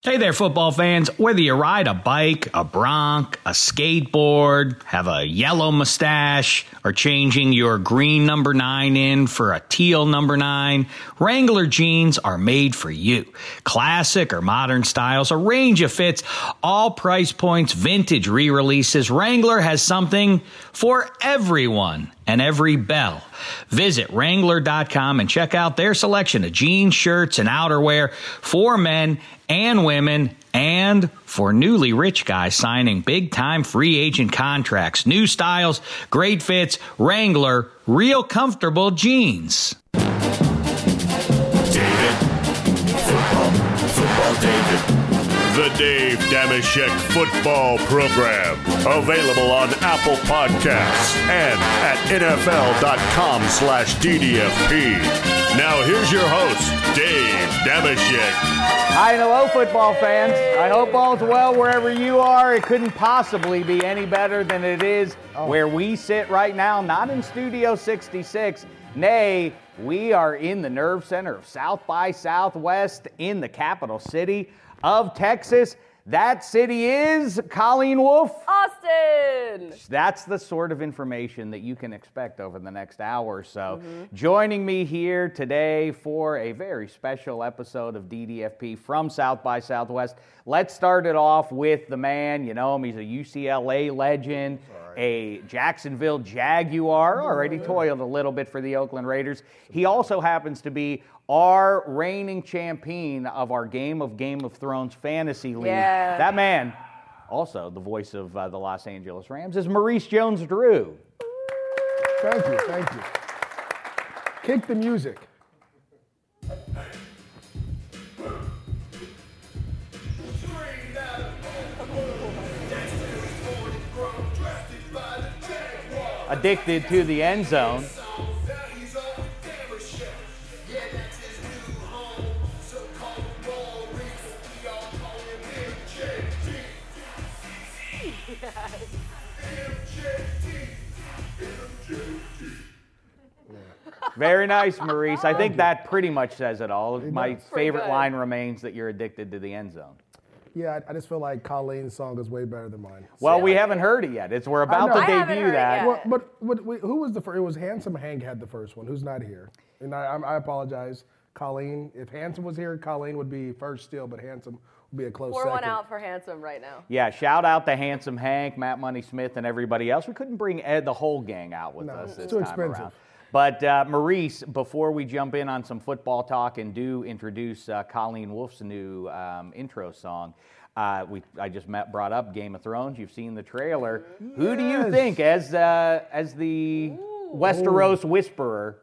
Hey there, football fans. Whether you ride a bike, a bronc, a skateboard, have a yellow mustache, or changing your green number 9 in for a teal number 9, Wrangler jeans are made for you. Classic or modern styles, a range of fits, all price points, vintage re-releases. Wrangler has something for everyone and every bell. Visit Wrangler.com and check out their selection of jeans, shirts, and outerwear for men and women, and for newly rich guys signing big-time free agent contracts. New styles, great fits, Wrangler, real comfortable jeans. David. Football David. The Dave Dameshek Football Program. Available on Apple Podcasts and at NFL.com/DDFP. Now here's your host, Dave Dameshek. Hi and hello, football fans. I hope all's well wherever you are. It couldn't possibly be any better than it is where we sit right now, not in Studio 66. Nay, we are in the nerve center of South by Southwest in the capital city of Texas. That city is Colleen Wolfe. Austin! That's the sort of information that you can expect over the next hour or so. Joining me here today for a very special episode of DDFP from South by Southwest. Let's start it off with the man. You know him, he's a UCLA legend, a Jacksonville Jaguar, already toiled a little bit for the Oakland Raiders. He also happens to be our reigning champion of our Game of Thrones fantasy league. Yeah. That man, also the voice of the Los Angeles Rams, is Maurice Jones-Drew. Thank you. Kick the music. Addicted to the end zone. Very nice, Maurice. I think that pretty much says it all. My favorite line remains that you're addicted to the end zone. Yeah, I just feel like Colleen's song is way better than mine. Well, we haven't heard it yet. We're about to debut that. Well, but who was the first? It was Handsome Hank had the first one. Who's not here? And I apologize, Colleen. If Handsome was here, Colleen would be first still, but Handsome would be a close second. Pour one out for Handsome right now. Yeah, shout out to Handsome Hank, Matt Money Smith, and everybody else. We couldn't bring the whole gang out with us this too time expensive. around. But Maurice, before we jump in on some football talk and do introduce Colleen Wolfe's new intro song, I just brought up Game of Thrones. You've seen the trailer. Yes. Who do you think as the Westeros Whisperer?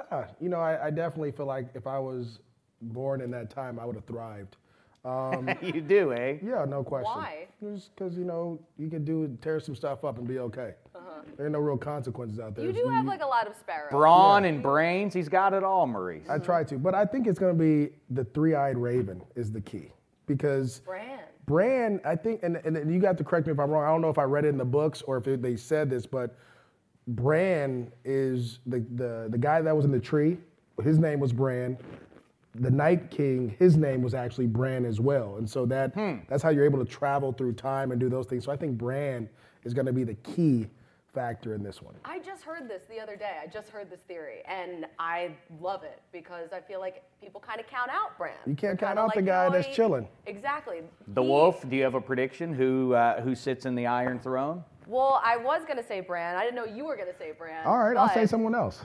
I definitely feel like if I was born in that time, I would have thrived. You do, eh? Yeah, no question. Why? Just because, you can tear some stuff up and be okay. There are no real consequences out there. You do have like a lot of sparrows. Brawn and brains. He's got it all, Maurice. I try to. But I think it's going to be the three-eyed raven is the key. Because Bran, I think, and you got to correct me if I'm wrong. I don't know if I read it in the books or if they said this, but Bran is the guy that was in the tree. His name was Bran. The Night King, his name was actually Bran as well. And so that's how you're able to travel through time and do those things. So I think Bran is going to be the key factor in this one. I just heard this the other day. I just heard this theory, and I love it because I feel like people kind of count out Bran. You can't count out the guy that's chilling. Exactly. The Wolf, do you have a prediction who sits in the Iron Throne? Well, I was going to say Bran. I didn't know you were going to say Bran. All right, I'll say someone else.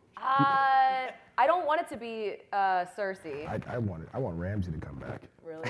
I don't want it to be Cersei. I want Ramsay to come back. Really?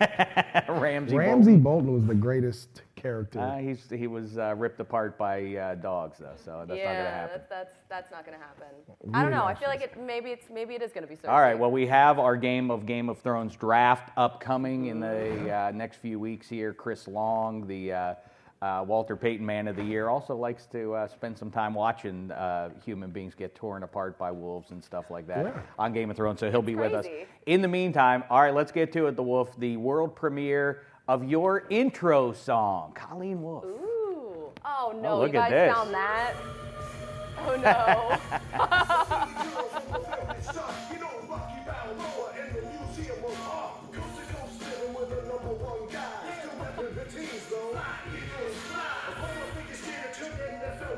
Ramsay Bolton was the greatest character. He was ripped apart by dogs, though, so that's not going to happen. That's not going to happen. I don't know. I feel like maybe it is going to be Cersei. All right. Well, we have our Game of Thrones draft upcoming in the next few weeks here. Chris Long, the Walter Payton Man of the Year, also likes to spend some time watching human beings get torn apart by wolves and stuff like that on Game of Thrones, so he'll be with us. In the meantime, all right, let's get to it, The Wolf, the world premiere of your intro song, Colleen Wolfe. Ooh. Oh, no, look you guys at this. found that? Oh, no.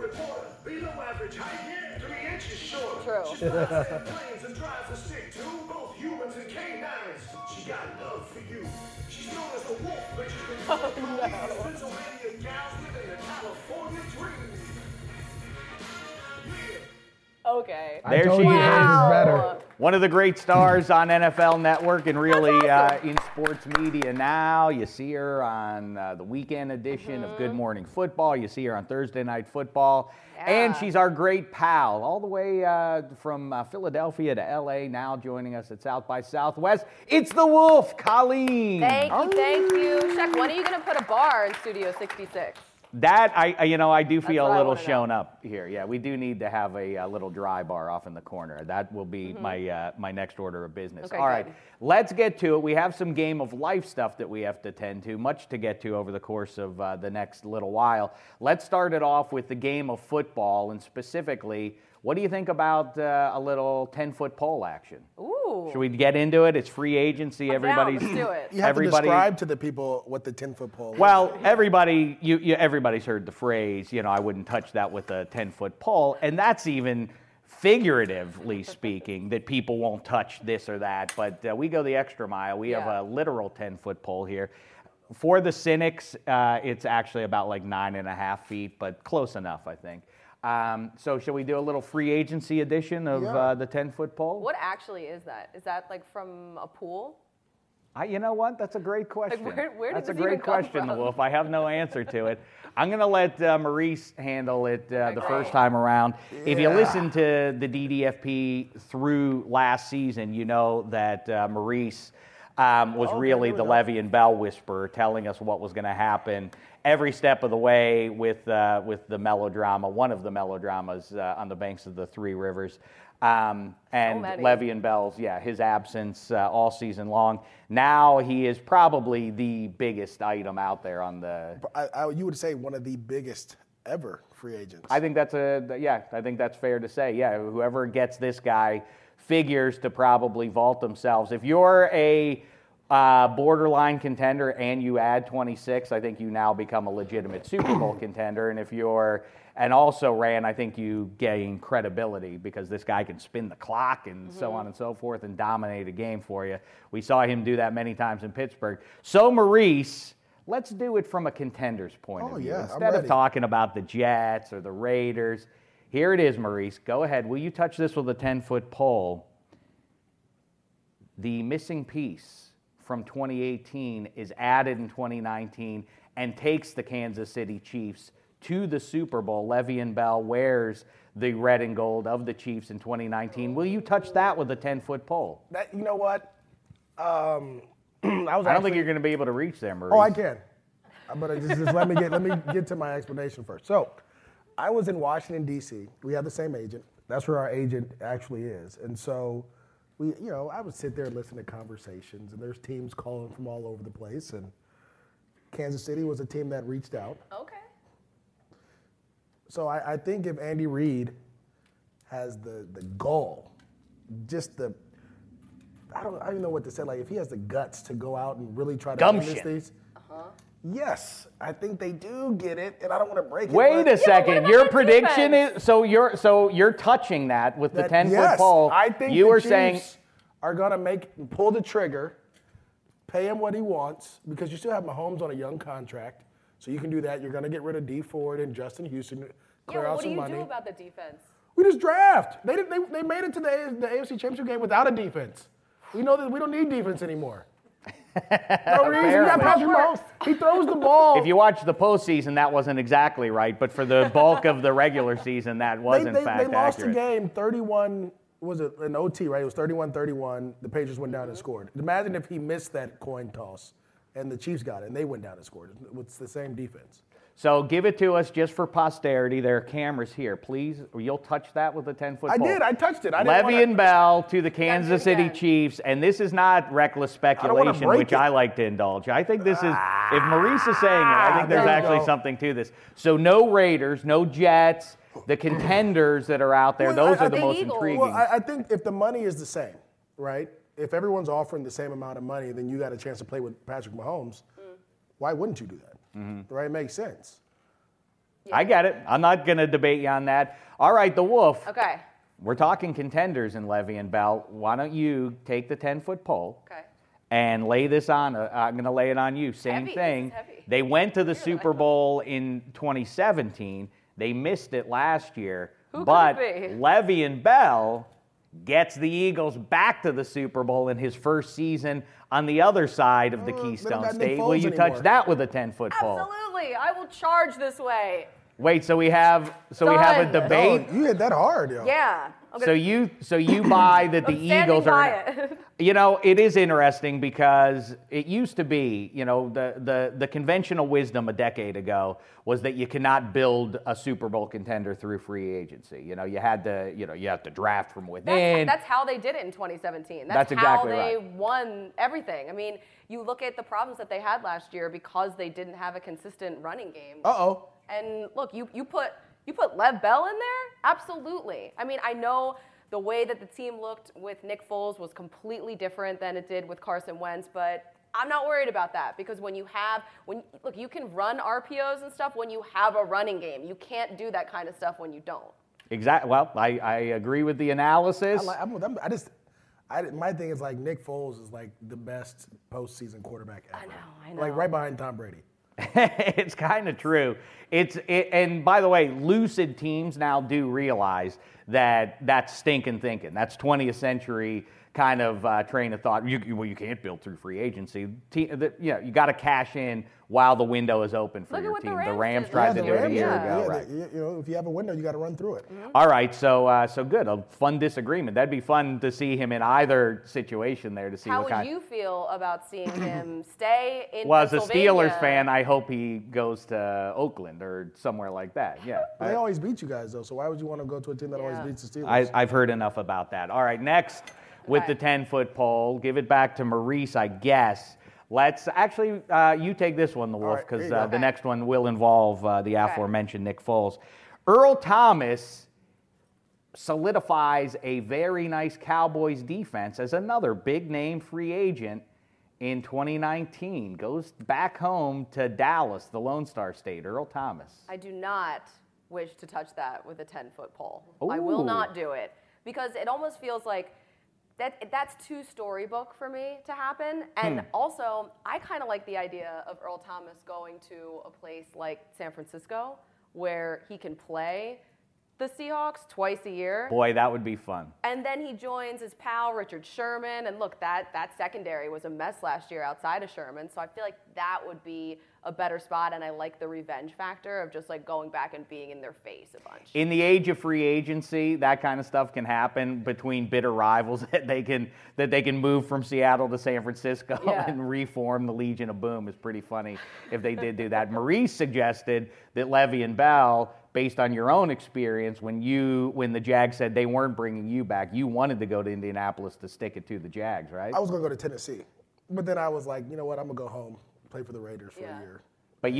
reporter. Below average height, 3 inches shorter. True. She flies airplanes and drives a stick too, both humans and canines. She got love for you. She's known as the wolf, but she's been Pennsylvania gals living a California dream. Okay. There told she you is. hers is better. One of the great stars on NFL Network and really in sports media now. You see her on the weekend edition of Good Morning Football. You see her on Thursday Night Football. And she's our great pal, all the way from Philadelphia to L.A., now joining us at South by Southwest. It's the Wolf, Colleen. Thank you. Shaq, when are you going to put a bar in Studio 66? That, I do feel what a I little wanna know. shown up here. Yeah, we do need to have a little dry bar off in the corner. That will be my next order of business. Okay, All right, good. let's get to it. We have some game of life stuff that we have to tend to, much to get to over the course of the next little while. Let's start it off with the game of football, and specifically, what do you think about a little 10-foot pole action? Ooh. Should we get into it? It's free agency. I'm down. Everybody's Let's do it. You have to describe to the people what the 10-foot pole is. Well, everybody, everybody's heard the phrase, I wouldn't touch that with a 10-foot pole, and that's even figuratively speaking, that people won't touch this or that, but we go the extra mile. We have a literal 10-foot pole here. For the cynics, it's actually about like 9.5 feet, but close enough, I think. So shall we do a little free agency edition of the 10-foot pole? What actually is that? Is that like from a pool? You know what? That's a great question. where did That's a this great even come question, from? Wolf. I have no answer to it. I'm going to let Maurice handle it the first time around. If you listen to the DDFP through last season, you know that Maurice was really the Le'Veon Bell whisperer, telling us what was going to happen every step of the way with the melodrama, one of the melodramas on the banks of the Three Rivers. And Le'Veon Bell's, his absence all season long. Now he is probably the biggest item out there on the. You would say one of the biggest ever free agents. I think that's I think that's fair to say. Yeah, whoever gets this guy figures to probably vault themselves. If you're a borderline contender and you add 26, I think you now become a legitimate Super Bowl contender. And if you're also ran, I think you gain credibility because this guy can spin the clock and so on and so forth and dominate a game for you. We saw him do that many times in Pittsburgh. So Maurice, let's do it from a contender's point of view. Yeah, Instead of talking about the Jets or the Raiders, here it is, Maurice. Go ahead. Will you touch this with a 10-foot pole? The missing piece from 2018 is added in 2019 and takes the Kansas City Chiefs to the Super Bowl. Le'Veon Bell wears the red and gold of the Chiefs in 2019. Will you touch that with a 10-foot pole? You know what? I don't think you're going to be able to reach there, Maurice. Oh, I can. But just let me get to my explanation first. So, I was in Washington, D.C. We have the same agent. That's where our agent actually is. And so, I would sit there and listen to conversations, and there's teams calling from all over the place, and Kansas City was a team that reached out. Okay. So I think if Andy Reid has the gall, I don't even know what to say. Like if he has the guts to go out and really try to win these, yes, I think they do get it, and I don't want to break it. Wait a second. Your prediction is so you're touching that with the 10-foot pole. I think you the were Chiefs saying are gonna pull the trigger, pay him what he wants because you still have Mahomes on a young contract, so you can do that. You're gonna get rid of Dee Ford and Justin Houston, clear out some money. What do you do about the defense? We just draft. They made it to the AFC Championship game without a defense. We know that we don't need defense anymore. No reason. You got Patrick Mahomes. He throws the ball. If you watch the postseason, that wasn't exactly right, but for the bulk of the regular season, that was in fact accurate. They lost the game 31. Was it an OT? Right. It was 31-31. The Patriots went down and scored. Imagine if he missed that coin toss, and the Chiefs got it, and they went down and scored. It's the same defense. So give it to us just for posterity. There are cameras here. Please, you'll touch that with a 10-foot pole. I did. I touched it. Le'Veon Bell to the Kansas City Chiefs, and this is not reckless speculation, which I like to indulge. I think this is, if Maurice is saying it, I think there's actually something to this. So no Raiders, no Jets, the contenders that are out there, those are the most intriguing. Well, I think if the money is the same, right? If everyone's offering the same amount of money, then you got a chance to play with Patrick Mahomes. Why wouldn't you do that? Right? It makes sense. I get it. I'm not going to debate you on that. All right, the Wolf. Okay. We're talking contenders in Le'Veon Bell. Why don't you take the 10-foot pole and lay this on? I'm going to lay it on you. Same Heavy. thing. This is heavy. They went to the Super Bowl in 2017. They missed it last year. Who but could it be? Le'Veon Bell gets the Eagles back to the Super Bowl in his first season on the other side of the Keystone got Nick State. Foles Will you anymore. touch that with a 10-foot pole? Absolutely. I will charge this way. Wait, so we have a Done. debate. Oh, you hit that hard, yo. Yeah. So you buy that the I'm Eagles standing by are. it. You know, it is interesting because it used to be, you know, the conventional wisdom a decade ago was that you cannot build a Super Bowl contender through free agency. You know, you have to draft from within. That's how they did it in 2017. That's how exactly they right. won everything. I mean, you look at the problems that they had last year because they didn't have a consistent running game. Uh-oh. And look, you put Lev Bell in there? Absolutely. I mean, I know the way that the team looked with Nick Foles was completely different than it did with Carson Wentz, but I'm not worried about that because you can run RPOs and stuff when you have a running game. You can't do that kind of stuff when you don't. Exactly. Well, I agree with the analysis. My thing is like Nick Foles is like the best postseason quarterback ever. I know. Like right behind Tom Brady. It's kind of true. And by the way, lucid teams now do realize that that's stinking thinking. That's 20th century kind of train of thought. You can't build through free agency. You got to cash in while the window is open for Look at your what the team. Rams Rams did. tried Yeah, to do it a year ago, right? If you have a window, you got to run through it. All right, so good. A fun disagreement. That'd be fun to see him in either situation there to see How what would kind. you feel about seeing him stay in Well, as a Pennsylvania? Steelers fan, I hope he goes to Oakland or somewhere like that. Yeah. They always beat you guys though, so why would you want to go to a team that always beats the Steelers? I've heard enough about that. All right, next with the 10-foot pole, give it back to Maurice, I guess. Let's actually, you take this one, the Wolf, right, because here you go. the next one will involve the aforementioned Nick Foles. Earl Thomas solidifies a very nice Cowboys defense as another big-name free agent in 2019. Goes back home to Dallas, the Lone Star State. Earl Thomas. I do not wish to touch that with a 10-foot pole. I will Ooh. not do it because it almost feels like that's too storybook for me to happen. And also, I kind of like the idea of Earl Thomas going to a place like San Francisco where he can play the Seahawks twice a year. Boy, that would be fun. And then he joins his pal, Richard Sherman. And look, that secondary was a mess last year outside of Sherman. So I feel like that would be a better spot. And I like the revenge factor of just like going back and being in their face a bunch. In the age of free agency, that kind of stuff can happen between bitter rivals that they can move from Seattle to San Francisco and reform the Legion of Boom. Is pretty funny if they did do that. Maurice suggested that Le'Veon Bell, based on your own experience, when the Jags said they weren't bringing you back, you wanted to go to Indianapolis to stick it to the Jags, right? I was going to go to Tennessee, but then I was like, you know what, I'm going to go home, play for the Raiders for a year. But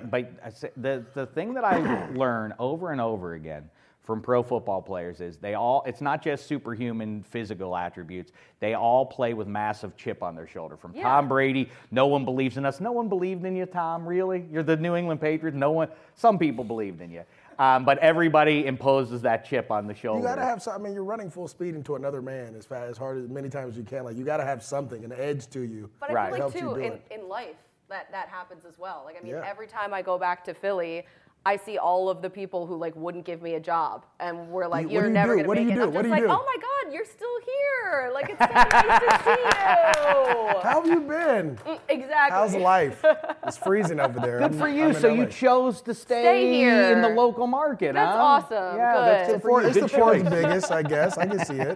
the thing that I learn over and over again from pro football players is it's not just superhuman physical attributes. They all play with massive chip on their shoulder. From Tom Brady, no one believes in us. No one believed in you, Tom, really? You're the New England Patriots. Some people believed in you. But everybody imposes that chip on the shoulder. You got to have something. I mean, you're running full speed into another man as fast, as hard as many times as you can. Like, you got to have something, an edge to you. But I feel like, helps you too, do it. in life, that happens as well. Like, I mean, Yeah. every time I go back to Philly, I see all of the people who, like, wouldn't give me a job. And we're like, What you're do you never do? going to What do make you it. do? I'm What just do you like, do? oh, my God, you're still here. Like, it's so nice to see you. How have you been? Exactly. How's life? It's freezing over there. Good for you. I'm in So you LA. chose to Stay here. in the local market, That's huh? awesome. Yeah, Good. that's good for you. It's the Good fourth choice. biggest, I guess. I can see it.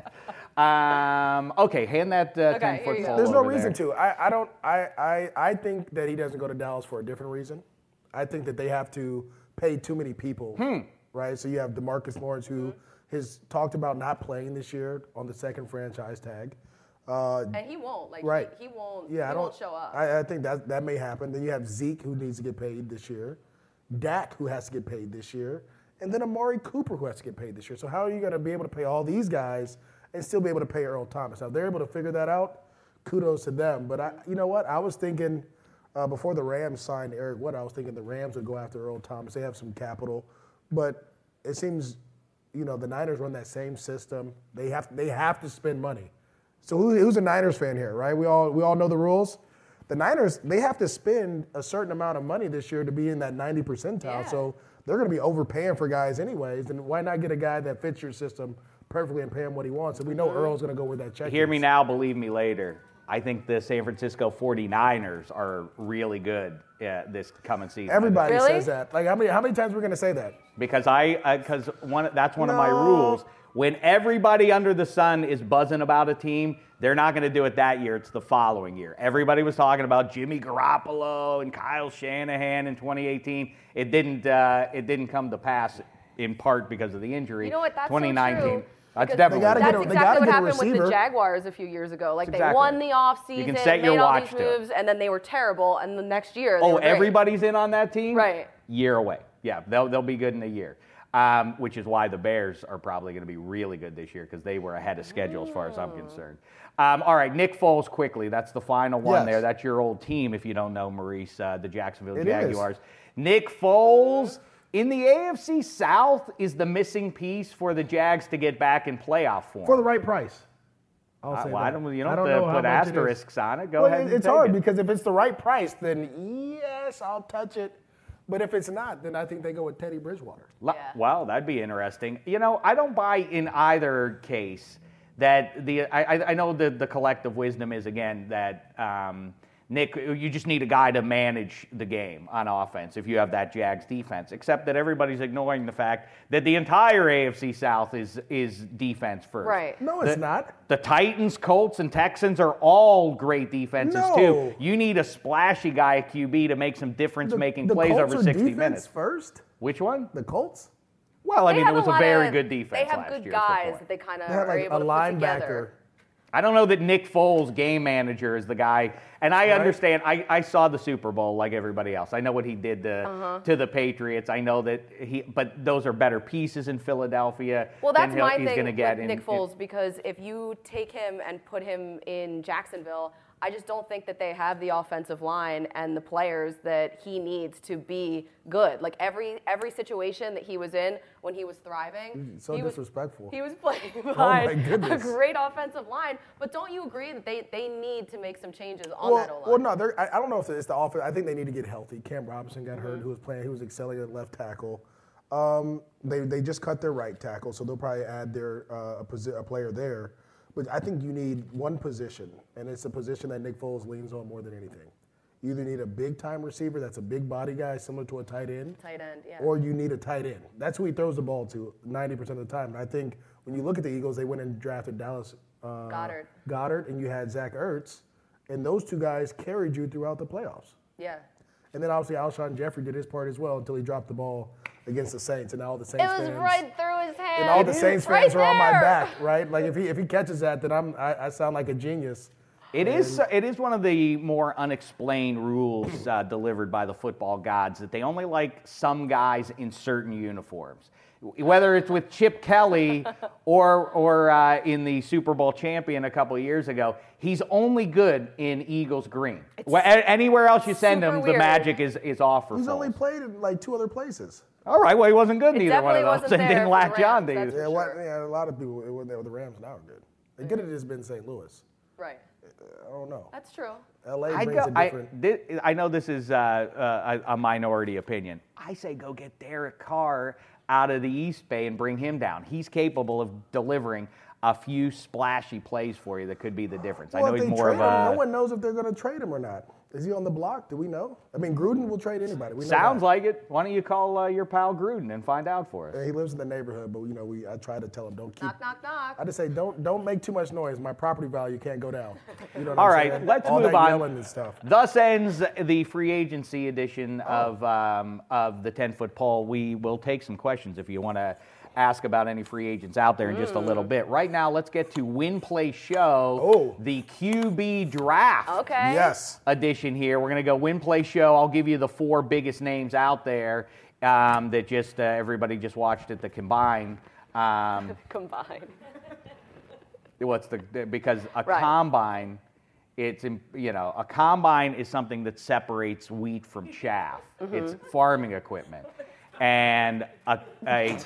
Okay, hand that 10-foot here you go. pole There's no over reason there. to. I think that he doesn't go to Dallas for a different reason. I think that they have to pay too many people, right? So you have DeMarcus Lawrence, who has talked about not playing this year on the second franchise tag. And he won't. Like, Right. he won't, Yeah, he won't show up. I think that may happen. Then you have Zeke, who needs to get paid this year. Dak, who has to get paid this year. And then Amari Cooper, who has to get paid this year. So how are you going to be able to pay all these guys and still be able to pay Earl Thomas? Now, if they're able to figure that out, kudos to them. But you know what? I was thinking before the Rams signed Eric Wood, I was thinking the Rams would go after Earl Thomas. They have some capital, but it seems, the Niners run that same system. They have to spend money. So who's a Niners fan here, right? We all know the rules. The Niners, they have to spend a certain amount of money this year to be in that 90 percentile. Yeah. So they're going to be overpaying for guys anyways. And why not get a guy that fits your system perfectly and pay him what he wants? And we know Earl's going to go where that check Hear is. me now, believe me later. I think the San Francisco 49ers are really good this coming season. Everybody Really? says that. Like how many times we're going to say that? Because that's one of my No. rules. When everybody under the sun is buzzing about a team, they're not going to do it that year. It's the following year. Everybody was talking about Jimmy Garoppolo and Kyle Shanahan in 2018. It didn't come to pass in part because of the injury. You know what? That's 2019. so true. That's Because definitely gotta that's get a- they exactly gotta what get a happened with the receiver. Jaguars a few years ago. Like they Exactly. won the offseason, You can set made your all watch these to it. moves, and then they were terrible. And the next year, they Oh, were great. everybody's in on that team? Right. Year away. Yeah, they'll be good in a year. Which is why the Bears are probably going to be really good this year because they were ahead of schedule as far as I'm concerned. All right, Nick Foles quickly. That's the final one Yes. there. That's your old team, if you don't know, Maurice, the Jacksonville It Jaguars. Nick Foles. In the AFC South is the missing piece for the Jags to get back in playoff form. For the right price. I'll say Well, that. you don't know have to how put much it is. asterisks on it. Go Well, ahead and it's take hard it. because if it's the right price, then yes, I'll touch it. But if it's not, then I think they go with Teddy Bridgewater. Yeah. Well, that'd be interesting. I don't buy in either case that I know the collective wisdom is, again, that Nick, you just need a guy to manage the game on offense if you have that Jags defense, except that everybody's ignoring the fact that the entire AFC South is defense first. Right. No, it's not. The Titans, Colts, and Texans are all great defenses, No. too. You need a splashy guy at QB to make some difference-making The plays Colts over are 60 defense minutes. first. Which one? The Colts. Well, I They mean, it have was a lot very of- good defense They have last good year. is the guys point. that they kind of They had are like able a to put linebacker. together. I don't know that Nick Foles, game manager, is the guy. And I understand. I saw the Super Bowl like everybody else. I know what he did to the Patriots. I know that but those are better pieces in Philadelphia. Well, that's than my he's thing gonna get with Nick Foles, because if you take him and put him in Jacksonville, I just don't think that they have the offensive line and the players that he needs to be good. Like every situation that he was in when he was thriving, So disrespectful. He was playing my behind a goodness. great offensive line. But don't you agree that they need to make some changes on that O-line? Well, no, I don't know if it's the offense. I think they need to get healthy. Cam Robinson got hurt, who was playing. He was excelling at left tackle. They just cut their right tackle, so they'll probably add a player there. But I think you need one position, and it's a position that Nick Foles leans on more than anything. You either need a big-time receiver that's a big body guy, similar to a tight end, Tight end, yeah. or you need a tight end. That's who he throws the ball to 90% of the time. And I think when you look at the Eagles, they went and drafted Dallas Goddard, and you had Zach Ertz, and those two guys carried you throughout the playoffs. Yeah. And then obviously Alshon Jeffrey did his part as well until he dropped the ball against the Saints, and all the Saints It was fans, right through his hand. and all the Saints Right fans are on my there. back, right? Like if he catches that, then I sound like a genius. It is one of the more unexplained rules delivered by the football gods that they only like some guys in certain uniforms. Whether it's with Chip Kelly or in the Super Bowl champion a couple of years ago, he's only good in Eagles green. Anywhere else you send super him, the weird. magic is off for He's Foles. only played in like 2 other places. All right, well, he wasn't good in It either one of definitely those. wasn't And there didn't for latch the on to Rams, you. that's for sure. A lot of people the Rams now are good. They could have just been St. Louis. Right. I don't know. That's true. LA brings a different. I know this is a minority opinion. I say go get Derek Carr out of the East Bay and bring him down. He's capable of delivering a few splashy plays for you that could be the difference. Well, I know if he's they more trade of a. him, no one knows if they're going to trade him or not. Is he on the block? Do we know? I mean, Gruden will trade anybody. We know Sounds that. like it. Why don't you call your pal Gruden and find out for us? He lives in the neighborhood, but I try to tell him don't keep. Knock, knock, knock. I just say don't make too much noise. My property value can't go down. You know what All I'm right, saying? let's All move that on. Yelling and stuff. Thus ends the free agency edition Oh. of the 10-foot pole. We will take some questions if you want to ask about any free agents out there in just a little bit. Right now, let's get to Win Play Show, Oh. the QB Draft Okay. Yes. edition here. We're going to go Win Play Show. I'll give you the 4 biggest names out there that just everybody just watched at the Combine. Combined. Because a Right. combine It's, a combine is something that separates wheat from chaff. It's farming equipment. And a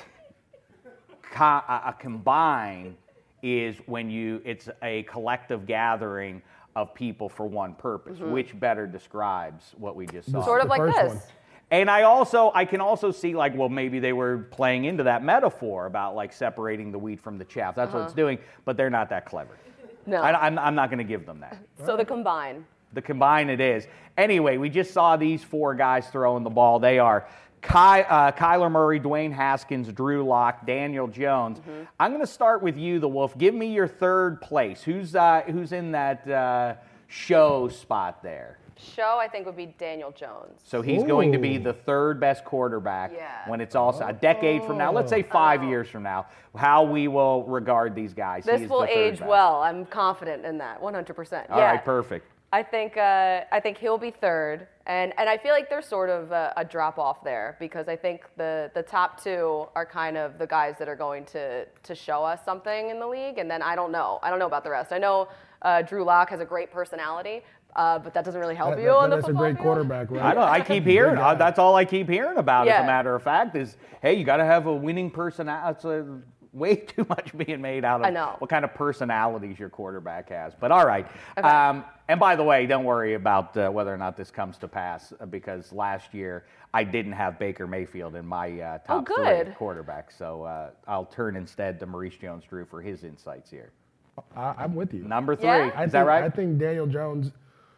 combine is when it's a collective gathering of people for one purpose, which better describes what we just saw. Sort of The like first this. one. And I can also see like, well, maybe they were playing into that metaphor about like separating the wheat from the chaff. That's what it's doing, but they're not that clever. No. I'm not going to give them that. So the combine. The combine it is. Anyway, we just saw these 4 guys throwing the ball. They are Kyler Murray, Dwayne Haskins, Drew Lock, Daniel Jones. I'm going to start with you, the Wolf. Give me your third place. Who's in that show spot there? Show, I think, would be Daniel Jones. So he's going to be the third best quarterback when it's all a decade from now. Let's say 5 years from now. How we will regard these guys. This will age well. I'm confident in that, 100%. All right, perfect. I think he'll be third, and I feel like there's sort of a drop off there because I think the top 2 are kind of the guys that are going to show us something in the league, and then I don't know about the rest. I know Drew Lock has a great personality, but that doesn't really help you on the That's a football great field. quarterback, right? I know. I keep hearing. That's all I keep hearing about. As Yeah. a matter of fact, is hey, you got to have a winning personality. It's way too much being made out of I know. what kind of personalities your quarterback has. But all right. Okay. And by the way, don't worry about whether or not this comes to pass because last year I didn't have Baker Mayfield in my top 3 quarterbacks. So I'll turn instead to Maurice Jones-Drew for his insights here. I'm with you. Number 3. Yeah? Is that right? I think Daniel Jones.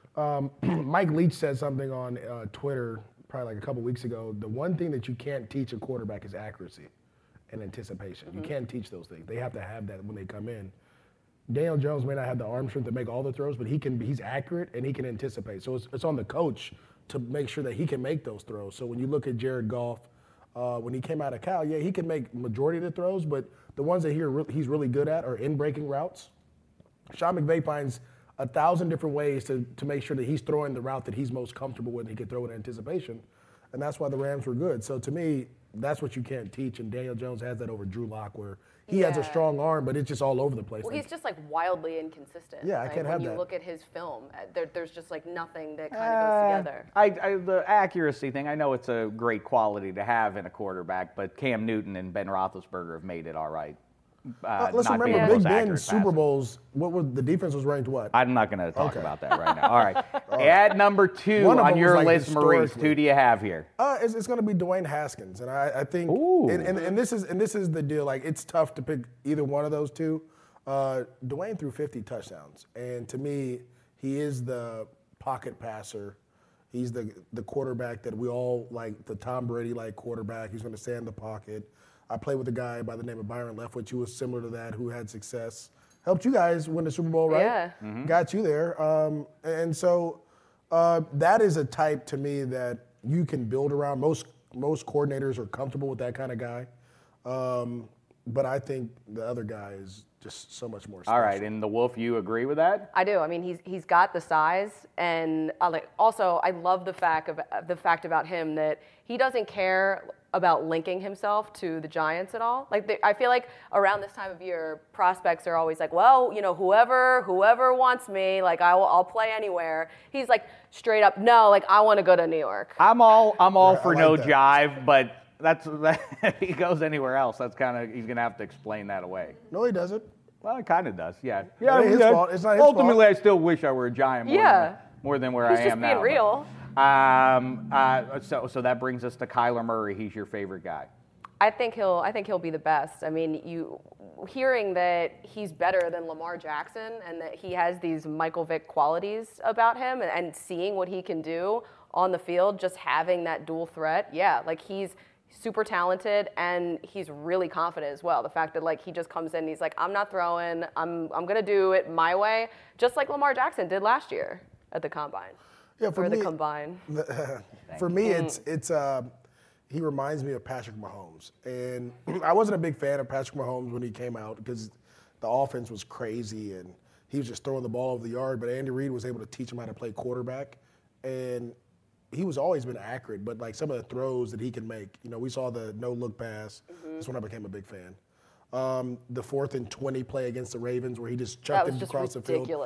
Mike Leach said something on Twitter probably like a couple weeks ago. The one thing that you can't teach a quarterback is accuracy and anticipation. You can't teach those things. They have to have that when they come in. Daniel Jones may not have the arm strength to make all the throws, but he's accurate and he can anticipate. So it's on the coach to make sure that he can make those throws. So when you look at Jared Goff, when he came out of Cal, he can make majority of the throws, but the ones that he's really good at are in breaking routes. Sean McVay finds 1,000 different ways to make sure that he's throwing the route that he's most comfortable with and he can throw it in anticipation. And that's why the Rams were good. So to me, that's what you can't teach. And Daniel Jones has that over Drew Lock where he has a strong arm, but it's just all over the place. Well, he's just like wildly inconsistent. Yeah, I can't have When that. you look at his film, there's just like nothing that kind of goes together. The accuracy thing, I know it's a great quality to have in a quarterback, but Cam Newton and Ben Roethlisberger have made it all right. Let's not being remember, the Big most Ben accurate Super passer. Bowls, the defense was ranked what? I'm not going to talk Okay. about that right now. All right. At number 2 One of on them your was, like, list, Maurice, historically. who do you have here? It's going to be Dwayne Haskins, and I think, Ooh. and this is the deal. Like it's tough to pick either one of those two. Dwayne threw 50 touchdowns, and to me, he is the pocket passer. He's the quarterback that we all like, the Tom Brady like quarterback. He's going to stay in the pocket. I played with a guy by the name of Byron Leftwich who was similar to that, who had success. Helped you guys win the Super Bowl, right? Yeah. Mm-hmm. Got you there. And so that is a type to me that you can build around. Most coordinators are comfortable with that kind of guy. But I think the other guy is just so much more special. All right. And the Wolf, you agree with that? I do. I mean, he's got the size, and also I love the fact about him that he doesn't care about linking himself to the Giants at all. Like I feel like around this time of year, prospects are always like, well, whoever wants me, like I'll play anywhere. He's like straight up, no, like I want to go to New York. I'm all for I no like that. jive, but if he goes anywhere else, he's going to have to explain that away. No, he doesn't. Well, it kind of does, yeah. It ain't his fault. It's not his Ultimately, fault. I still wish I were a Giant more than where He's I just am being now. real. So that brings us to Kyler Murray. He's your favorite guy. I think he'll be the best. I mean, hearing that he's better than Lamar Jackson and that he has these Michael Vick qualities about him, and seeing what he can do on the field, just having that dual threat, like he's super talented and he's really confident as well. The fact that like he just comes in and he's like, I'm not throwing, I'm gonna do it my way, just like Lamar Jackson did last year at the combine. Yeah, for me, the combine. For me, it's he reminds me of Patrick Mahomes, and I wasn't a big fan of Patrick Mahomes when he came out because the offense was crazy and he was just throwing the ball over the yard. But Andy Reid was able to teach him how to play quarterback, and he was always been accurate. But like some of the throws that he can make, we saw the no-look pass. That's when I became a big fan. The 4th and 20 play against the Ravens where he just chucked it across the field. Ridiculous.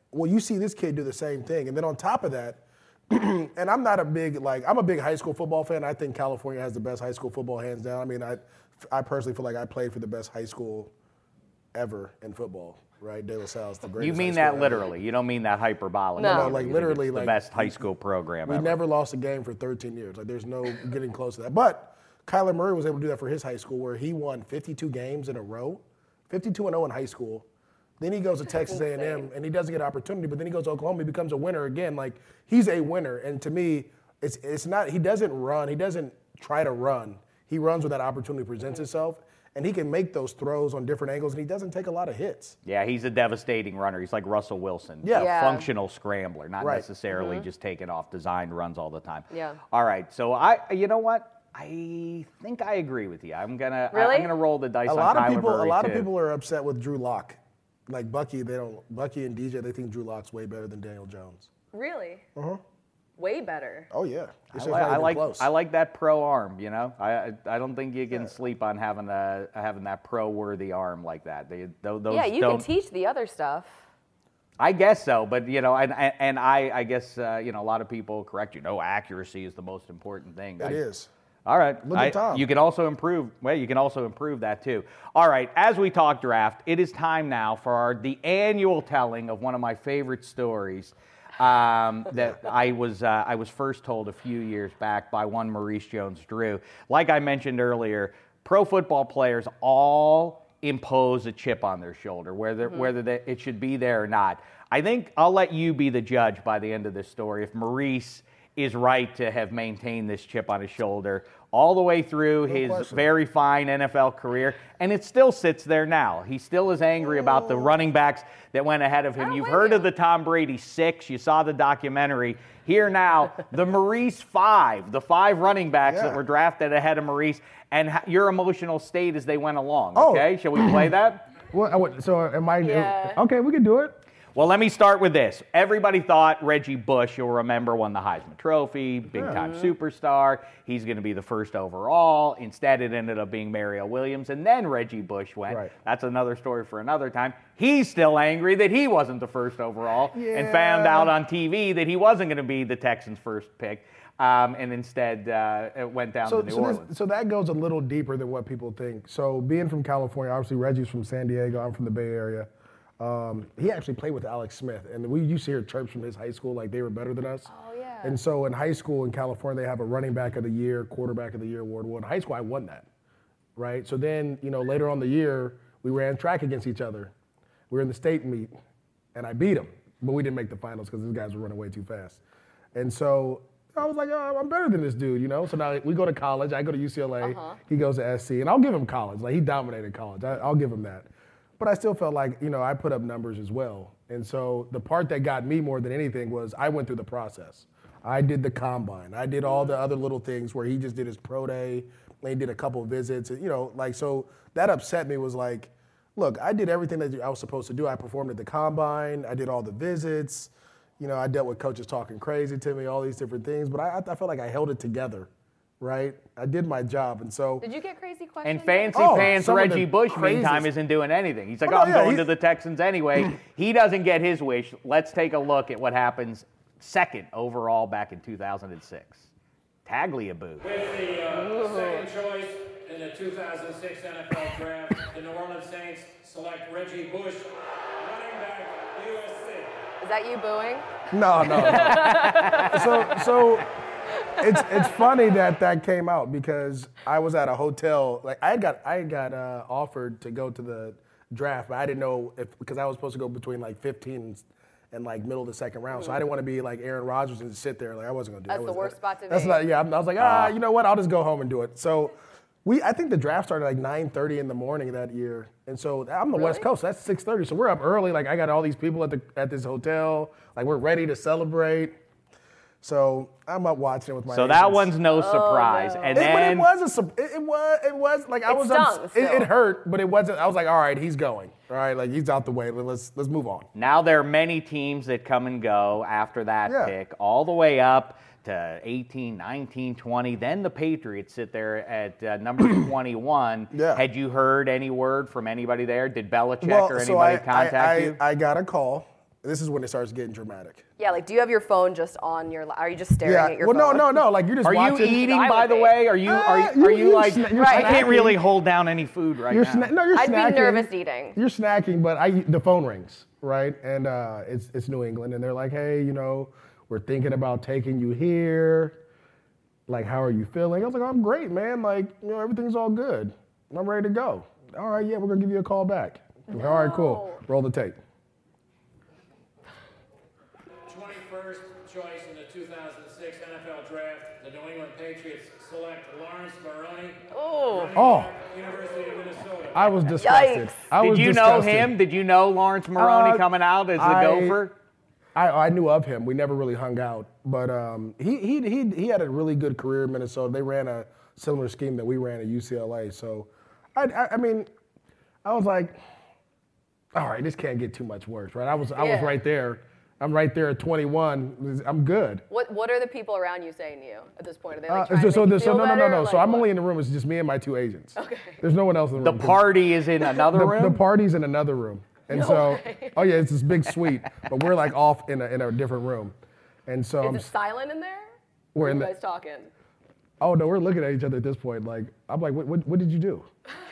well, you see this kid do the same thing. And then on top of that, and I'm not a big, I'm a big high school football fan. I think California has the best high school football hands down. I mean, I personally feel like I played for the best high school ever in football, right? De La Salle's the greatest. You mean high that school literally. You don't mean that hyperbolic. No. No, like literally, it's the like best high school program we ever. never lost a game for 13 years. Like there's no getting close to that. But Kyler Murray was able to do that for his high school where he won 52 games in a row, 52-0 in high school. Then he goes to Texas A&M and he doesn't get an opportunity, but then he goes to Oklahoma, he becomes a winner again. Like he's a winner. And to me, it's not, he doesn't run, he doesn't try to run. He runs when that opportunity presents itself. And he can make those throws on different angles, and he doesn't take a lot of hits. Yeah, he's a devastating runner. He's like Russell Wilson. Yeah. A functional scrambler, not Right. necessarily just taking off designed runs all the time. Yeah. All right, so you know what? I think I agree with you. I'm gonna roll the dice A on lot of Kyler people, Murray, a lot of too. people are upset with Drew Lock. Like Bucky and DJ, they think Drew Lock's way better than Daniel Jones. Really? Uh-huh. Way better. Oh yeah, They say it's I not even like close. I like that pro arm. You know, I don't think you can sleep on having that pro worthy arm like that. Those Yeah, you don't, can teach the other stuff. I guess so, but you know, and I guess you know, a lot of people correct you. No, accuracy is the most important thing. It is. All right. Look at Tom. You can also improve. Well, you can also improve that too. All right. As we talk draft, it is time now for the annual telling of one of my favorite stories that I was first told a few years back by one Maurice Jones-Drew. Like I mentioned earlier, pro football players all impose a chip on their shoulder, whether it should be there or not. I think I'll let you be the judge by the end of this story if Maurice is right to have maintained this chip on his shoulder all the way through his very fine NFL career, and it still sits there now. He still is angry about the running backs that went ahead of him. You've heard of the Tom Brady 6. You saw the documentary. Here now, the Maurice 5, the 5 running backs that were drafted ahead of Maurice, and your emotional state as they went along. Okay, shall we play that? Well, so am I? Yeah. Okay, we can do it. Well, let me start with this. Everybody thought Reggie Bush, you'll remember, won the Heisman Trophy, big-time superstar. He's going to be the first overall. Instead, it ended up being Mario Williams, and then Reggie Bush went. Right. That's another story for another time. He's still angry that he wasn't the first overall and found out on TV that he wasn't going to be the Texans' first pick, and instead it went down to New Orleans. So that goes a little deeper than what people think. So being from California, obviously Reggie's from San Diego. I'm from the Bay Area. He actually played with Alex Smith, and we used to hear chirps from his high school like they were better than us. Oh, yeah. And so in high school in California, they have a running back of the year, quarterback of the year award. Well, in high school, I won that, right? So then, later on the year, we ran track against each other. We were in the state meet, and I beat him, but we didn't make the finals because these guys were running way too fast. And so I was like, oh, I'm better than this dude, So now we go to college. I go to UCLA. He goes to SC, and I'll give him college. Like he dominated college. I'll give him that. But I still felt like, I put up numbers as well. And so the part that got me more than anything was I went through the process. I did the combine. I did all the other little things where he just did his pro day. And he did a couple of visits. So that upset me was like, look, I did everything that I was supposed to do. I performed at the combine. I did all the visits. I dealt with coaches talking crazy to me, all these different things. But I felt like I held it together. Right? I did my job, and so... Did you get crazy questions? And fancy pants Reggie Bush, craziest. meantime, isn't doing anything. He's like, I'm going to the Texans anyway. He doesn't get his wish. Let's take a look at what happens second overall back in 2006. Tagliabue. With the second choice in the 2006 NFL Draft, the New Orleans Saints select Reggie Bush, running back, USC. Is that you booing? No. So it's funny that came out because I was at a hotel. Like I got offered to go to the draft, but I didn't know because I was supposed to go between like 15 and like middle of the second round. So I didn't want to be like Aaron Rodgers and just sit there. Like I wasn't gonna do that. That's the worst spot to be. That's not. Yeah, I was like, you know what? I'll just go home and do it. So I think the draft started like 9:30 in the morning that year, and so I'm the West Coast. So that's 6:30. So we're up early. Like I got all these people at this hotel. Like we're ready to celebrate. So I'm up watching it with my. So agents. that one's no surprise, no. and But then it was like I It was. stung still. It hurt, but it wasn't. I was like, all right, he's going. All right, like he's out the way. Let's move on. now there are many teams that come and go after that Yeah. pick, all the way up to 18, 19, 20. Then the Patriots sit there at number 21. Yeah. Had you heard any word from anybody there? Did Belichick or anybody contact you? I got a call. this is when it starts getting dramatic. Yeah, like, do you have your phone just on your? Are you just staring at your phone? Well, no. Like you're just Are watching. you eating, I by would the be. way? Are you like? you're I can't snacking. really hold down any food right You're now. you're I'd snacking. be nervous eating. You're snacking, but the phone rings, right? And it's New England, and they're like, hey, we're thinking about taking you here. Like, how are you feeling? I was like, I'm great, man. Like, everything's all good. I'm ready to go. All right, yeah, we're gonna give you a call back. No. All right, cool. Roll the tape. 21st choice in the 2006 NFL Draft, the New England Patriots select Lawrence Maroney. Oh. University of Minnesota. I was disgusted. Yikes. Did you know him? Did you know Lawrence Maroney coming out as the Gopher? I knew of him. We never really hung out, but he had a really good career in Minnesota. They ran a similar scheme that we ran at UCLA. So, I mean, I was like, all right, this can't get too much worse, right? I was right there. I'm right there at 21. I'm good. What are the people around you saying to you at this point? Are they like trying to make you no. feel better? So Like, I'm what? only in the room. It's just me and my two agents. Okay. There's no one else in the The room. party is in another room? The party's in another room. And oh yeah, it's this big suite, but we're like off in a different room. And so Is it silent in there? We're Or in you the- guys talking? Oh no, we're looking at each other at this point. Like I'm like, what did you do?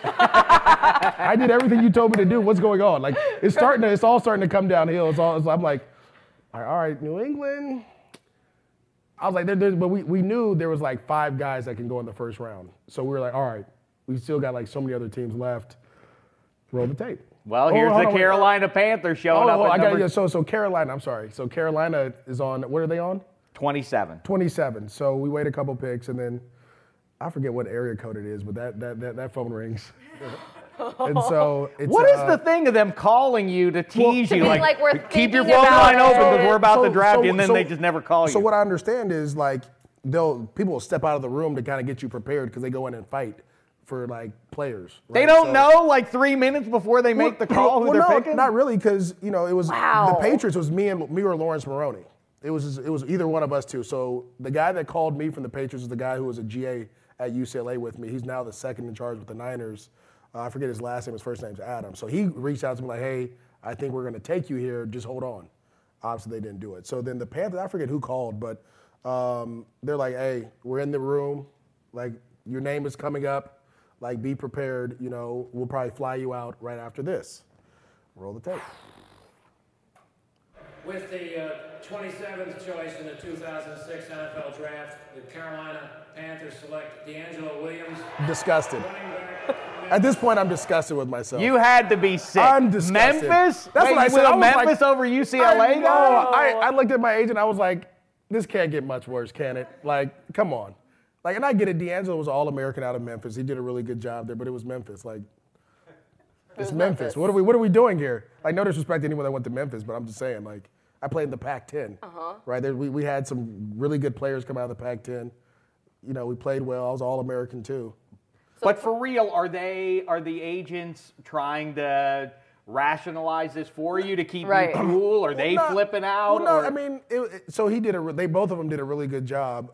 I did everything you told me to do. What's going on? Like it's all starting to come downhill. I'm like, all right, New England. I was like, but we knew there was like 5 guys that can go in the first round. So we were like, all right, we still got like so many other teams left. Roll the tape. Well, here's hold the on, wait. Carolina Panthers showing up at number So Carolina, I'm sorry. So Carolina is on, what are they on? 27. 27. So we wait a couple picks and then I forget what area code it is, but that phone rings. And so it's What is the thing of them calling you to tease you? like we're keep your thinking phone about line it. open because we're about to draft you, and then so- they just never call you. So what I understand is like people will step out of the room to kind of get you prepared because they go in and fight for like players. They right? don't So- know like 3 minutes before they make the call who Well, they're no, picking? not really, because it was Wow. the Patriots was me or Lawrence Maroney. It was either one of us two. So the guy that called me from the Patriots is the guy who was a GA at UCLA with me. He's now the second in charge with the Niners. I forget his last name. His first name's Adam. So he reached out to me like, hey, I think we're going to take you here. Just hold on. Obviously, they didn't do it. So then the Panthers, I forget who called, but they're like, hey, we're in the room. Like, your name is coming up. Like, be prepared. We'll probably fly you out right after this. Roll the tape. With the 27th choice in the 2006 NFL Draft, the Carolina Panthers select D'Angelo Williams. Disgusted. Running back. At this point, I'm disgusted with myself. You had to be sick. I'm disgusted. Memphis? That's Wait, what I you said. I went was Memphis like, over UCLA? I looked at my agent. I was like, this can't get much worse, can it? Like, come on. Like, and I get it. D'Angelo was All-American out of Memphis. He did a really good job there, but it was Memphis. Like, it's Memphis. What are we doing here? Like, no disrespect to anyone that went to Memphis, but I'm just saying, like, I played in the Pac-10. Right there, we had some really good players come out of the Pac-10. We played well. I was All-American too. But for real, are the agents trying to rationalize this for you to keep Right. you cool? Are they No, flipping out? Well, no, or- I mean, so he did both of them did a really good job.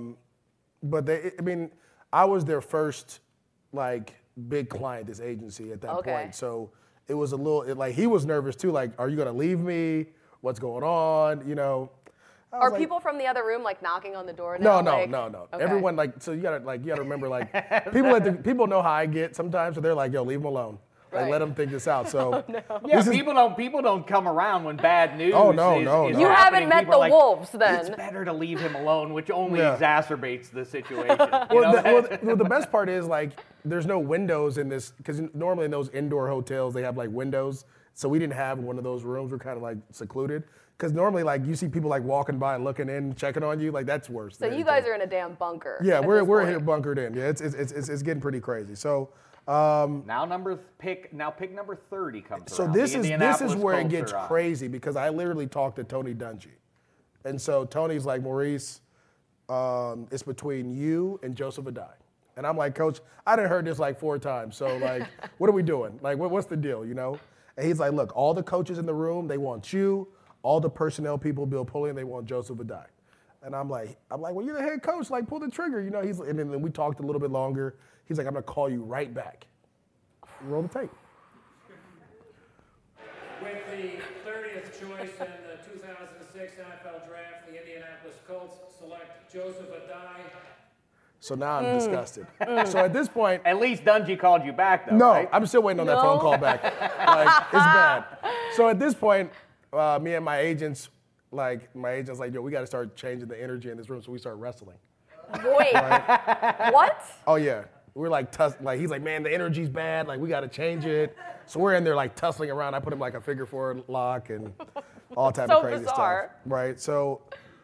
But I was their first like big client, this agency at that Okay. point. So it was a little like he was nervous too. Like, are you gonna leave me? What's going on? I was Are like, people from the other room like knocking on the door now? No, like, no. Okay. Everyone so you gotta remember like people know how I get sometimes, so they're like, yo, leave him alone. Like, Right. let him think this out. So Yeah, this is- people don't come around when bad news. Oh, no, is, no, is no. You happening. haven't met People are the like, wolves then. It's better to leave him alone, which only Yeah. exacerbates the situation. Well, the best part is like there's no windows in this because normally in those indoor hotels they have like windows. So we didn't have one of those rooms. We're kind of like secluded because normally like you see people like walking by and looking in, checking on you. Like that's worse. So you guys are in a damn bunker. Yeah, at we're this we're point. here bunkered in. Yeah, it's getting pretty crazy. So. Now pick number 30 comes So around. this The is Indianapolis where it Colts gets are on. crazy because I literally talked to Tony Dungy, and so Tony's like, Maurice, it's between you and Joseph Adai, and I'm like, Coach, I done heard this like 4 times, so like, what are we doing? Like, what's the deal, And he's like, look, all the coaches in the room, they want you. All the personnel people, Bill Pullian, they want Joseph Adai. And I'm like, well, you're the head coach, like pull the trigger, and then we talked a little bit longer. He's like, I'm gonna call you right back. Roll the tape. With the 30th choice in the 2006 NFL Draft, the Indianapolis Colts select Joseph Adai. So now I'm disgusted. So at this point, At least Dungy called you back, though, no, right? I'm still waiting on that phone call back. Like, it's bad. So at this point, me and my agents, like, yo, we got to start changing the energy in this room. So we start wrestling. Wait, what? Oh yeah, we're like he's like, man, the energy's bad. Like, we got to change it. So we're in there like tussling around. I put him like a figure four lock and all type So of crazy bizarre. stuff. Right. So,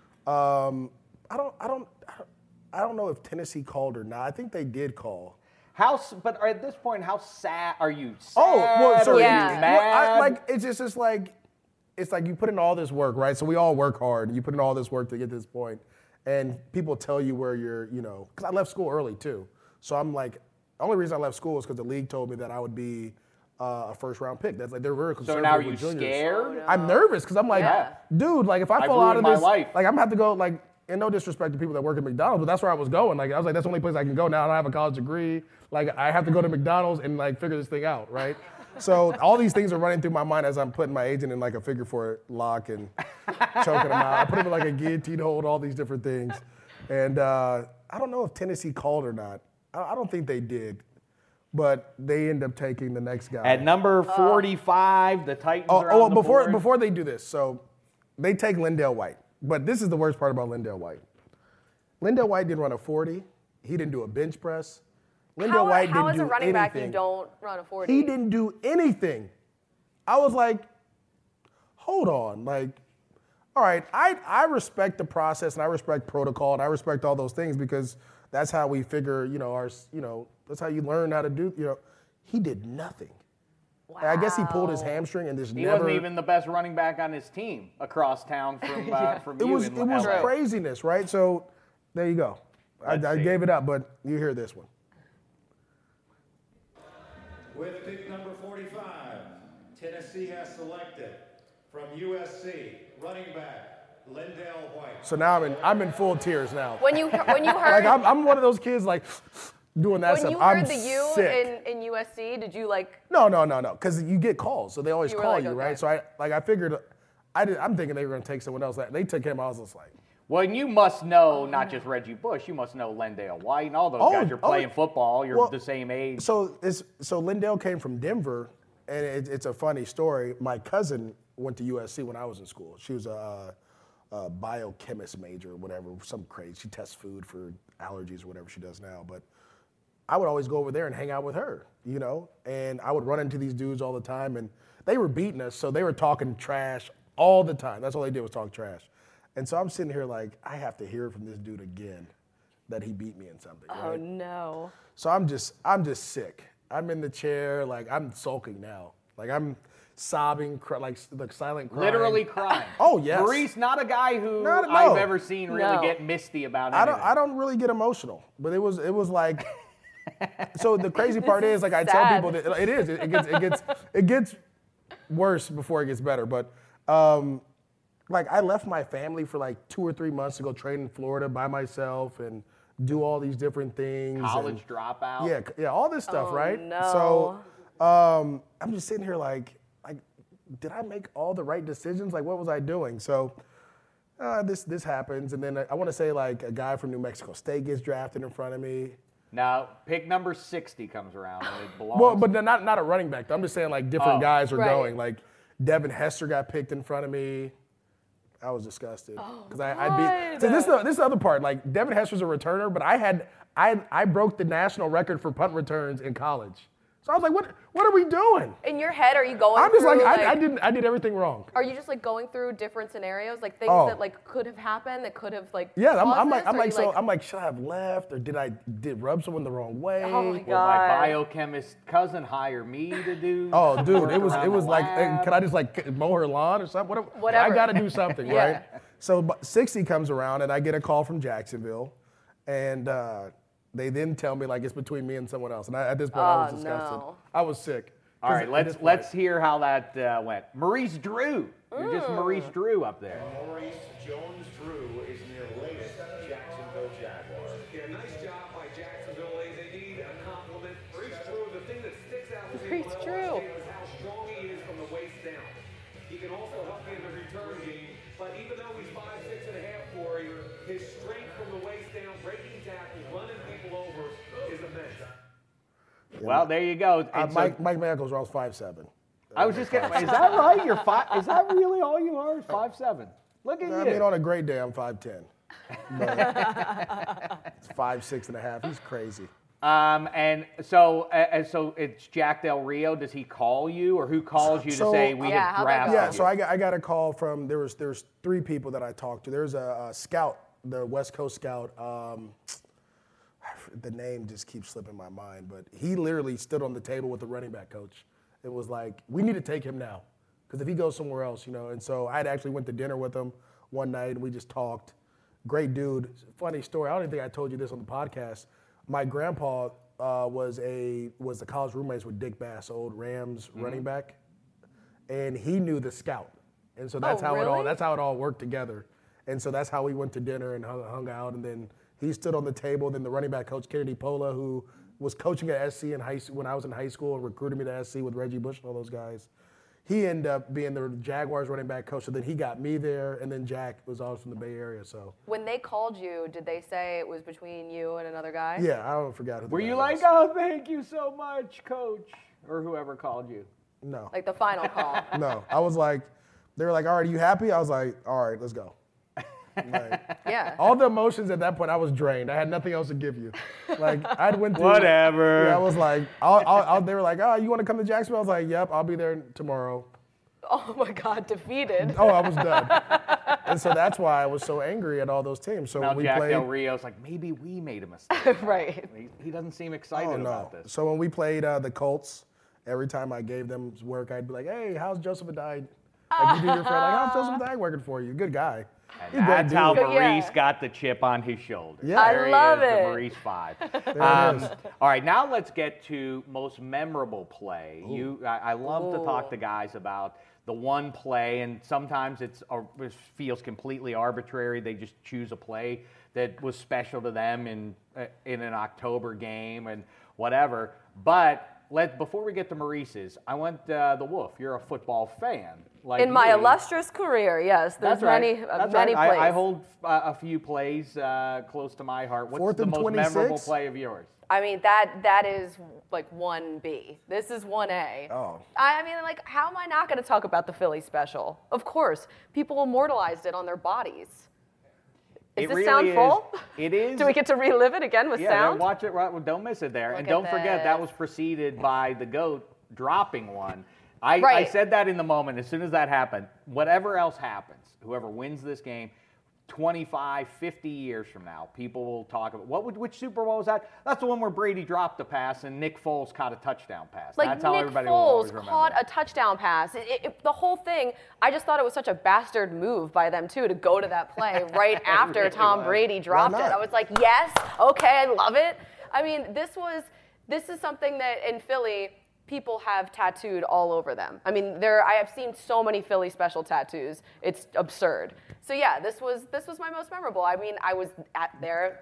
I don't know if Tennessee called or not. I think they did call. But at this point, how sad are you? Sad Oh, well, so or Yeah. are you well, mad? it's like you put in all this work, right? So we all work hard. You put in all this work to get to this point, and people tell you where you're, because I left school early too. So I'm like, the only reason I left school is because the league told me that I would be a first-round pick. That's like they're very So conservative now are with you juniors. scared? I'm nervous because I'm like, Yeah. dude, like if I I've fall out of ruined this, my life. like I'm gonna have to go like. And no disrespect to people that work at McDonald's, but that's where I was going. Like I was like, that's the only place I can go now. I don't have a college degree. Like I have to go to McDonald's and like figure this thing out, right? So all these things are running through my mind as I'm putting my agent in like a figure four lock and choking him out. I put him in like a guillotine hold, all these different things. And I don't know if Tennessee called or not. I don't think they did, but they end up taking the next guy. At number 45, the Titans are on the board. Before they do this, so they take Lindell White. But this is the worst part about Lindell White. Lindell White didn't run a 40. He didn't do a bench press. Lindell White How didn't as do a running back you anything. don't run a 40? He didn't do anything. I was like, hold on. Like, all right, I respect the process and I respect protocol and I respect all those things because that's how we figure, that's how you learn how to do, He did nothing. Wow. I guess he pulled his hamstring and He wasn't even the best running back on his team across town from It you was in it was LA. craziness, right? So there you go. I Let's see. gave it up, but you hear this one. With pick number 45, Tennessee has selected from USC running back Lindell White. So now I'm in full tears now. When you heard Like I'm one of those kids like doing that when stuff. you I'm heard the U sick. in USC, did you like? No, because you get calls, so they always You were call like, you, okay. right? So I figured, I'm thinking they were gonna take someone else. They took him. I was just like, Well, and you must know not just Reggie Bush. You must know Lindell White and all those guys. You're playing football. You're well, the same age. So Lindell came from Denver, and it's a funny story. My cousin went to USC when I was in school. She was a biochemist major or whatever, some crazy. She tests food for allergies or whatever she does now. But I would always go over there and hang out with her, and I would run into these dudes all the time, and they were beating us, so they were talking trash all the time. That's all they did was talk trash. And so I'm sitting here like, I have to hear from this dude again that he beat me in something, Oh right? no. So I'm just sick. I'm in the chair, like I'm sulking now. Like I'm sobbing, like silent crying. Literally crying. Oh, yes. Maurice, not a guy who No. I've ever seen really No. get misty about anything. I don't really get emotional, but it was like. So the crazy part is, like I tell sad. people that it is. It gets worse before it gets better. But like I left my family for like 2 or 3 months to go train in Florida by myself and do all these different things. College and, dropout. Yeah, all this stuff, Oh, right? no. So I'm just sitting here like, did I make all the right decisions? Like, what was I doing? So this happens, and then I want to say like a guy from New Mexico State gets drafted in front of me. Now, pick number 60 comes around, and it belongs. Well, but not a running back. I'm just saying like different guys are right. going. Like Devin Hester got picked in front of me. I was disgusted because I beat. So this is the other part. Like Devin Hester's a returner, but I broke the national record for punt returns in college. So I was like, what are we doing? In your head, are you going? I'm just through, like I did everything wrong. Are you just like going through different scenarios, like things Oh. that like could have happened, that could have like? Yeah, caused I'm this? Or like you, should I have left or did rub someone the wrong way? Oh my Will my God. biochemist cousin hire me to do? Oh, dude, work it was around the like, lab? can I just like mow her lawn or something? Whatever. I got to do something, Yeah. right? So 60 comes around and I get a call from Jacksonville, and they then tell me like it's between me and someone else. And at this point, I was Oh, disgusted. no. I was sick. All right, At this point- let's hear how that went. Maurice Drew. You're just Maurice Drew up there. Maurice Jones-Drew is their latest Jacksonville Jaguar. Yeah, nice job by Jacksonville. They need a compliment. Maurice Drew, the thing that sticks out to me Maurice when I Drew. watch him is how strong he is from the waist down. He He can also help you in the return game. But even though he's 5'6.5" warrior, his strength from the waist down, breaking tackles, running people over is immense. Well, there you go. And so- Mike Michaels was 5'7". I was just getting. Is that right? You're five. Is that really all you are? 5'7". Look at you. I mean, on a great day, I'm 5'10". It's 5'6.5". He's crazy. And so it's Jack Del Rio. Does he call you, or who calls you to say we have drafted Yeah, you? so I got a call from there's 3 people that I talked to. There's a scout, the West Coast scout. The name just keeps slipping my mind, but he literally stood on the table with the running back coach. It was like, we need to take him now, because if he goes somewhere else, And so I actually went to dinner with him one night, and we just talked. Great dude. Funny story. I don't even think I told you this on the podcast. My grandpa was the college roommates with Dick Bass, old Rams running back, and he knew the scout, and so that's how it all worked together. And so that's how we went to dinner and hung out, and then he stood on the table. Then the running back coach, Kennedy Pola, who was coaching at SC when I was in high school and recruited me to SC with Reggie Bush and all those guys. He ended up being the Jaguars running back coach, so then he got me there, and then Jack was also from the Bay Area. So when they called you, did they say it was between you and another guy? Yeah, I don't forget who. Were you like, oh, thank you so much, coach, or whoever called you? No. Like the final call? No, I was like, they were like, all right, are you happy? I was like, all right, let's go. Like, yeah. All the emotions at that point, I was drained. I had nothing else to give you. Like I'd went through. Whatever. Yeah, I was like, they were like, oh, you want to come to Jacksonville? I was like, yep, I'll be there tomorrow. Oh my God, defeated. Oh, I was done. And so that's why I was so angry at all those teams. So Now when we Jack played, Del Rio's like, maybe we made a mistake. Right. He doesn't seem excited about this. So when we played the Colts, every time I gave them work, I'd be like, hey, how's Joseph Adai? Like you do your friend, like, how's Joseph Adai working for you? Good guy. And that's how dude. Maurice Yeah. got the chip on his shoulder. Yeah. I There he love is, it. The Maurice 5. There it is. All right, now let's get to most memorable play. I love to talk to guys about the one play, and sometimes it feels completely arbitrary. They just choose a play that was special to them in an October game and whatever. But before we get to Maurice's, I want the Wolf. You're a football fan. Like In my me. illustrious career, yes, there's That's right. many That's plays. right. I hold a few plays close to my heart. What's 4th the and most 26? memorable play of yours? I mean, that is like 1B. This is 1A. Oh. I mean, like, how am I not going to talk about the Philly special? Of course. People immortalized it on their bodies. Is this sound full? It is. Do we get to relive it again with Yeah, sound? watch it. Right, don't miss it there. Look And at don't forget, that this. was preceded by the GOAT dropping one. I Right. said that in the moment. As soon as that happened, whatever else happens, whoever wins this game, 25, 50 years from now, people will talk about which Super Bowl was that? That's the one where Brady dropped a pass and Nick Foles caught a touchdown pass. Like That's how Nick everybody will always Foles remember caught it. a touchdown pass. The whole thing, I just thought it was such a bastard move by them too to go to that play right after really Tom was. Brady dropped it. not? I was like, yes, okay, I love it. I mean, this is something that in Philly people have tattooed all over them. I mean, I have seen so many Philly special tattoos. It's absurd. So yeah, this was my most memorable. I mean, I was at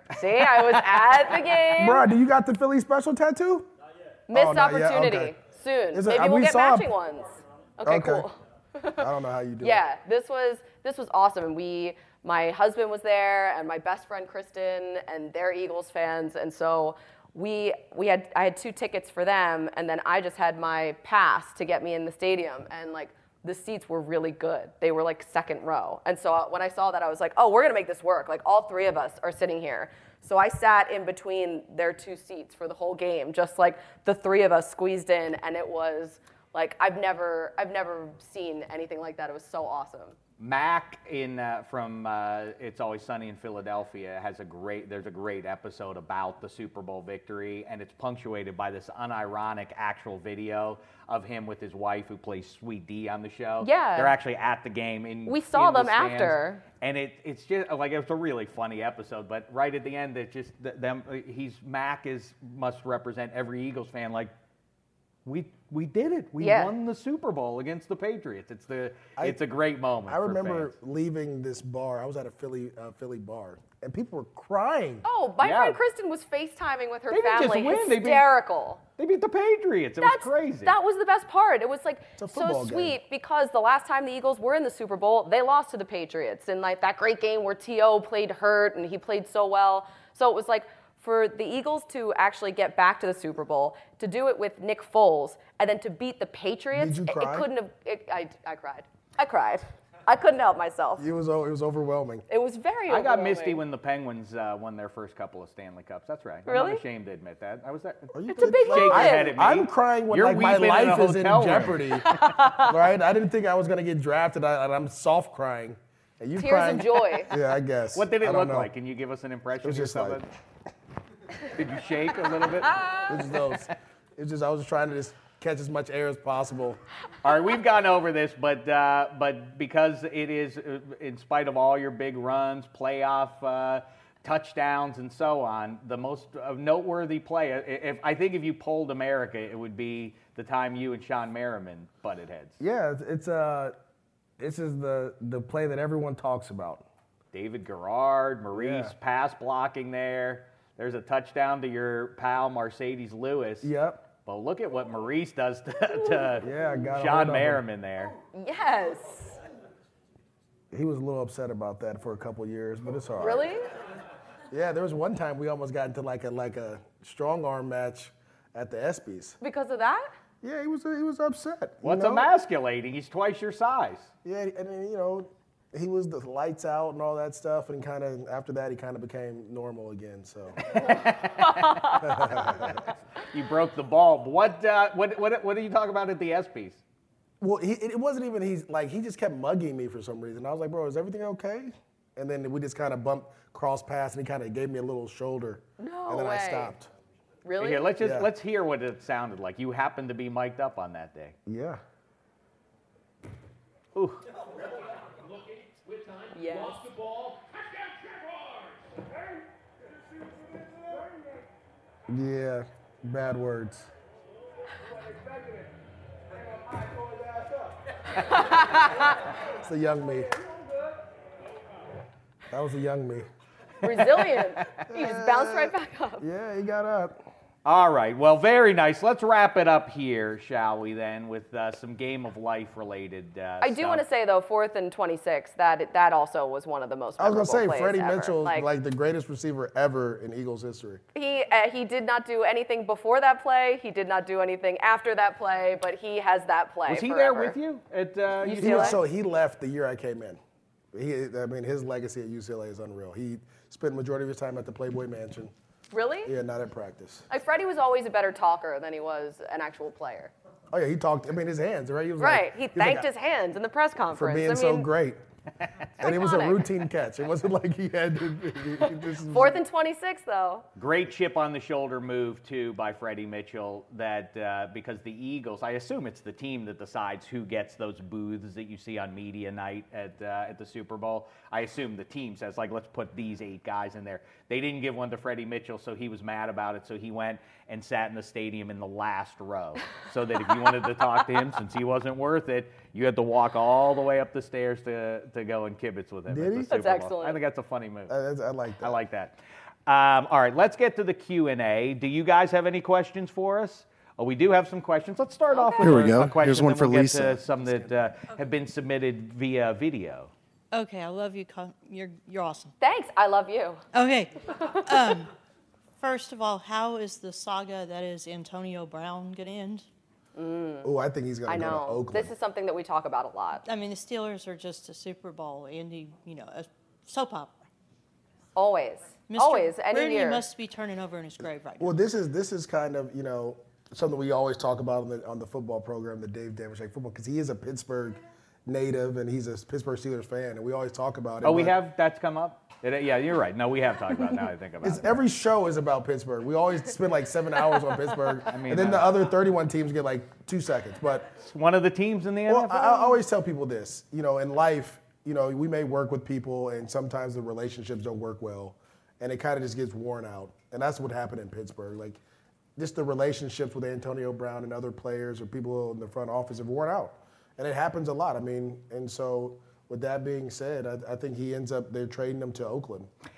the game. Bro, do you got the Philly special tattoo? Missed Oh, not yet? opportunity. Okay. Soon. Is it- Maybe we'll we get saw- matching ones. Okay, cool. I don't know how you do it. Yeah, this was awesome. And my husband was there, and my best friend Kristen, and they're Eagles fans, and so I had 2 tickets for them, and then I just had my pass to get me in the stadium, and like the seats were really good. They were like second row, and so when I saw that, I was like, oh, we're gonna make this work. Like all 3 of us are sitting here. So I sat in between their 2 seats for the whole game, just like the 3 of us squeezed in, and it was like I've never seen anything like that. It was so awesome. Mac from It's Always Sunny in Philadelphia there's a great episode about the Super Bowl victory, and it's punctuated by this unironic actual video of him with his wife who plays Sweet D on the show. Yeah. They're actually at the game. We saw in the them stands. after. And it's just like, it was a really funny episode, but right at the end, it's just Mac must represent every Eagles fan. Like, we did it. We won the Super Bowl against the Patriots. It's a great moment. I for remember fans. leaving this bar. I was at a Philly bar, and people were crying. Oh, my Yeah. friend Kristen was FaceTiming with her They didn't just family. win, they beat- Hysterical. They beat the Patriots. It was crazy. That was the best part. It was like a so football sweet game. because the last time the Eagles were in the Super Bowl, they lost to the Patriots in like that great game where T.O. played hurt and he played so well. So it was like for the Eagles to actually get back to the Super Bowl, to do it with Nick Foles, and then to beat the Patriots, Did you cry? it couldn't have. I cried. I cried. I couldn't help myself. It was overwhelming. It was very. I got overwhelming. misty when the Penguins won their first couple of Stanley Cups. That's right. I'm Really? not ashamed to admit that. I was there. It's a big Shake your win. head at me. I'm crying when You're like my weeping in a life is in hotel room. jeopardy, right? I didn't think I was gonna get drafted, and I'm soft crying. And you Tears crying? of joy. Yeah, I guess. What did I it don't look know. like? Can you give us an impression? It was or just something? Did you shake a little bit? It was those. It's just I was just trying to just catch as much air as possible. All right, we've gone over this, but because it is, in spite of all your big runs, playoff touchdowns, and so on, the most noteworthy play. I think if you polled America, it would be the time you and Sean Merriman butted heads. Yeah, this is the play that everyone talks about. David Garrard, Maurice Yeah. pass blocking there. There's a touchdown to your pal Mercedes Lewis. Yep. But look at what Maurice does to Yeah, got a hold Sean of him. Merriman there. Yes. He was a little upset about that for a couple years, but it's all right. Really? Yeah, there was one time we almost got into like a strong arm match at the ESPYs. Because of that? Yeah, he was upset. What's you know? emasculating? He's twice your size. Yeah, and then, he was the lights out and all that stuff, and kind of after that he kind of became normal again. So You broke the bulb. What do you talk about at the ESPYs? well, it wasn't even he just kept mugging me for some reason. I was like, bro, is everything okay? And then we just kind of bumped cross paths, and he kind of gave me a little shoulder. No And then way. I stopped. Really? Here, Yeah. let's hear what it sounded like. You happened to be mic'd up on that day. Yeah. Ooh. Yes. Lost the ball. Yeah. Bad words. It's a young me. That was a young me. Resilient. You just bounced right back up. Yeah, he got up. All right. Well, very nice. Let's wrap it up here, shall we, then, with some game of life related I do want to say, though, 4th and 26, that also was one of the most I was memorable gonna say plays Freddie ever. Mitchell, like the greatest receiver ever in Eagles history. He did not do anything before that play. He did not do anything after that play, but he has that play Was he forever. there with you at UCLA? He left the year I came in. His legacy at UCLA is unreal. He spent the majority of his time at the Playboy Mansion. Really? Yeah, not at practice. Freddie was always a better talker than he was an actual player. Oh yeah, he talked. His hands, right? He was Right. Like, He was thanked like, his hands in the press for conference. being so great. And it was a iconic. routine catch. It wasn't like he had to. This is- 4th and 26, though. Great chip on the shoulder move, too, by Freddie Mitchell, that because the Eagles, I assume it's the team that decides who gets those booths that you see on media night at the Super Bowl. I assume the team says, like, let's put these 8 guys in there. They didn't give one to Freddie Mitchell, so he was mad about it, so he went and sat in the stadium in the last row, so that if you wanted to talk to him, since he wasn't worth it, you had to walk all the way up the stairs to go and kibitz with him. Did at the he? Super That's Bowl. excellent. I think that's a funny move. I like that. I like that. All right, let's get to the Q&A. Do you guys have any questions for us? Oh, we do have some questions. Let's start off with Here we a go. question. Here's one then for we'll Lisa. Get to some that have been submitted via video. Okay, I love you. You're awesome. Thanks. I love you. Okay. First of all, how is the saga that is Antonio Brown going to end? Oh, I think he's I going to go to know. Oakland. This is something that we talk about a lot. I mean, the Steelers are just a Super Bowl, Andy, a soap opera. Always. Mr. Always. Any Brady year. must be turning over in his grave right now. Well, this is kind of something we always talk about on the football program, the Dave Damashek football, because he is a Pittsburgh native and he's a Pittsburgh Steelers fan, and we always talk about it. Oh, we but have? That's come up? Yeah, you're right. No, we have talked about it now I think about it. Every show is about Pittsburgh. We always spend like 7 hours on Pittsburgh, mean, and then the other 31 teams get like 2 seconds. But It's one of the teams in the well, NFL? I always tell people this. In life, we may work with people, and sometimes the relationships don't work well, and it kind of just gets worn out. And that's what happened in Pittsburgh. Like, just the relationships with Antonio Brown and other players or people in the front office have worn out, and it happens a lot. I mean, and so with that being said, I think he ends up they're trading him to Oakland.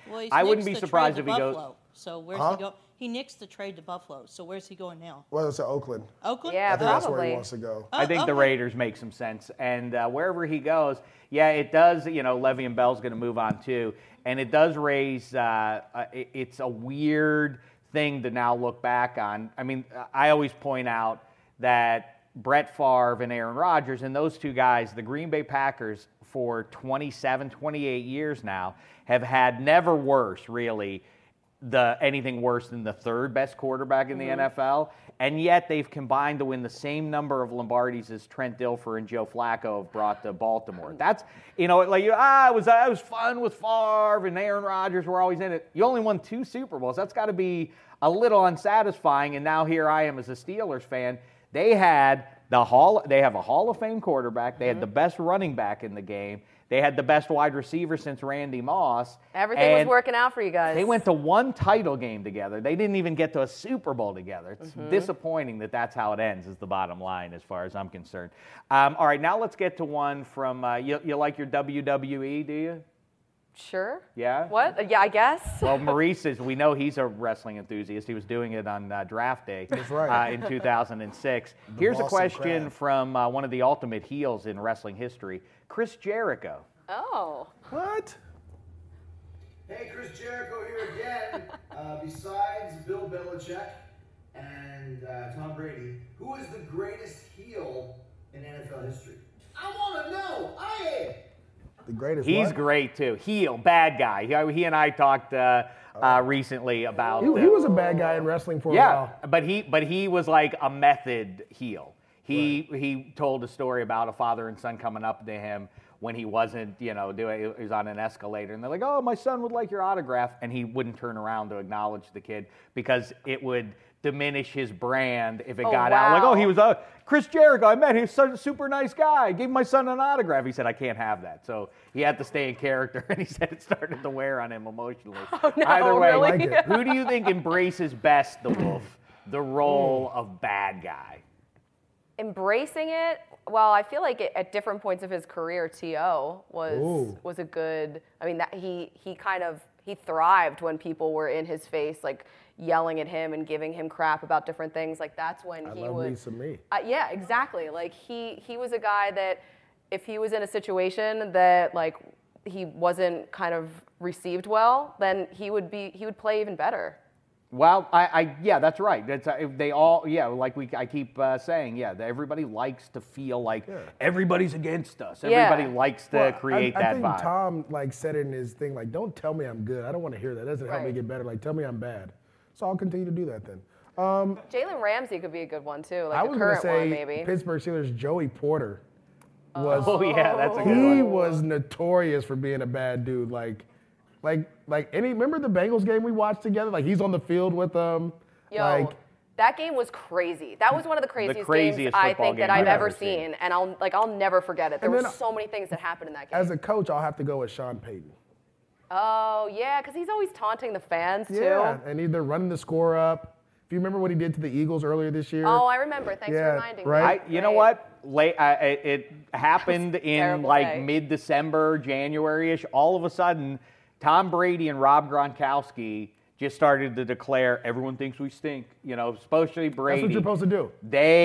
Well, he's I wouldn't nixed be the surprised trade if to he goes. Buffalo. So where's he go? He nixed the trade to Buffalo. So where's he going now? Well, it's Oakland. Oakland? Yeah, I think that's where he probably. wants to go. I think the okay. Raiders make some sense, and wherever he goes, yeah, it does. You know, Le'Veon Bell's going to move on too, and it does raise. It's a weird thing to now look back on. I mean, I always point out that Brett Favre and Aaron Rodgers, and those two guys, the Green Bay Packers, for 27, 28 years now, have had never worse, really, anything worse than the third best quarterback in the NFL, and yet they've combined to win the same number of Lombardis as Trent Dilfer and Joe Flacco have brought to Baltimore. That's, you know, like, it was fun with Favre and Aaron Rodgers were always in it. You only won 2 Super Bowls. That's got to be a little unsatisfying, and now here I am as a Steelers fan. They have a Hall of Fame quarterback. They had the best running back in the game. They had the best wide receiver since Randy Moss. Everything was working out for you guys. They went to 1 title game together. They didn't even get to a Super Bowl together. It's disappointing that that's how it ends, is the bottom line as far as I'm concerned. All right, now let's get to one from, you like your WWE, do you? Sure. Yeah? What? Yeah, I guess. Well, Maurice we know he's a wrestling enthusiast. He was doing it on draft day That's right. in 2006. Here's a Boston question Crab. from one of the ultimate heels in wrestling history, Chris Jericho. Oh. What? Hey, Chris Jericho here again. Besides Bill Belichick and Tom Brady, who is the greatest heel in NFL history? I want to know. I am. The greatest. He's what? great too. Heel, bad guy. He and I talked recently about. He was a bad guy in wrestling for a while. but he was like a method heel. He told a story about a father and son coming up to him when he wasn't, he was on an escalator, and they're like, "Oh, my son would like your autograph," and he wouldn't turn around to acknowledge the kid because it would diminish his brand if it got out. Like, oh, he was Chris Jericho. I met him. He's such a super nice guy. I gave my son an autograph. He said, I can't have that. So he had to stay in character, and he said it started to wear on him emotionally. Oh, no, Either way, really? I like it. who do you think embraces best the Wolf, the role of bad guy? Embracing it. Well, I feel like at different points of his career, T.O. was a good. I mean, that he thrived when people were in his face, like yelling at him and giving him crap about different things. Like that's when he would. Lisa me. Yeah, exactly. Like he was a guy that if he was in a situation that like he wasn't kind of received well, then he would play even better. Well, yeah, that's right. That's they all, like I keep saying, everybody likes to feel like everybody's against us. Everybody likes to create I that think vibe. Tom said it in his thing, like, don't tell me I'm good. I don't want to hear that. That doesn't help me get better. Like, tell me I'm bad. So I'll continue to do that then. Jalen Ramsey could be a good one too, like I a was going to current say one maybe. Pittsburgh Steelers Joey Porter was. Oh yeah, that's a good one. He was notorious for being a bad dude. Remember the Bengals game we watched together? Like he's on the field with them. Yo, that game was crazy. That was one of the craziest games I think that I've ever seen, and I'll never forget it. There were so many things that happened in that game. As a coach, I'll have to go with Sean Payton. Oh yeah, because he's always taunting the fans too. Yeah, and they're running the score up. If you remember what he did to the Eagles earlier this year. Oh, I remember. Thanks for reminding me. You know what? It happened in like mid-December, January-ish. All of a sudden, Tom Brady and Rob Gronkowski just started to declare, everyone thinks we stink. Especially Brady. That's what you're supposed to do.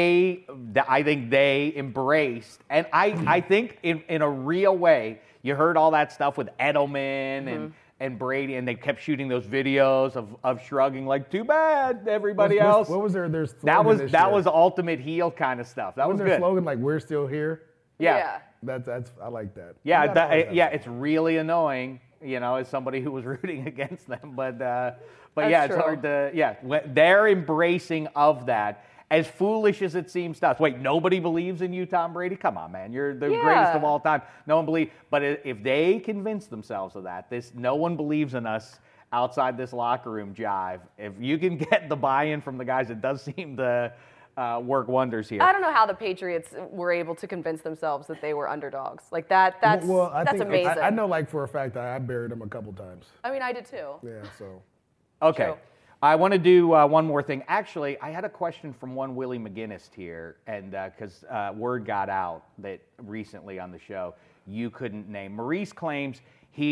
I think they embraced, and I think in a real way, you heard all that stuff with Edelman and Brady, and they kept shooting those videos of shrugging like, too bad, everybody else. What was their That slogan was ultimate heel kind of stuff. That was their good. slogan, like, we're still here? Yeah. That's I like that. Yeah, it's really annoying, as somebody who was rooting against them. But yeah, it's hard to, they're embracing of that. As foolish as it seems to us. Wait, nobody believes in you, Tom Brady? Come on, man. You're the greatest of all time. No one believes. But if they convince themselves of that, no one believes in us outside this locker room jive. If you can get the buy-in from the guys, it does seem to work wonders here. I don't know how the Patriots were able to convince themselves that they were underdogs. Like that's amazing. I know, like, for a fact that I buried them a couple times. I mean, I did too. Yeah, so. Okay. True. I want to do one more thing. Actually, I had a question from one Willie McGinnis here, and because word got out that recently on the show you couldn't name. Maurice claims he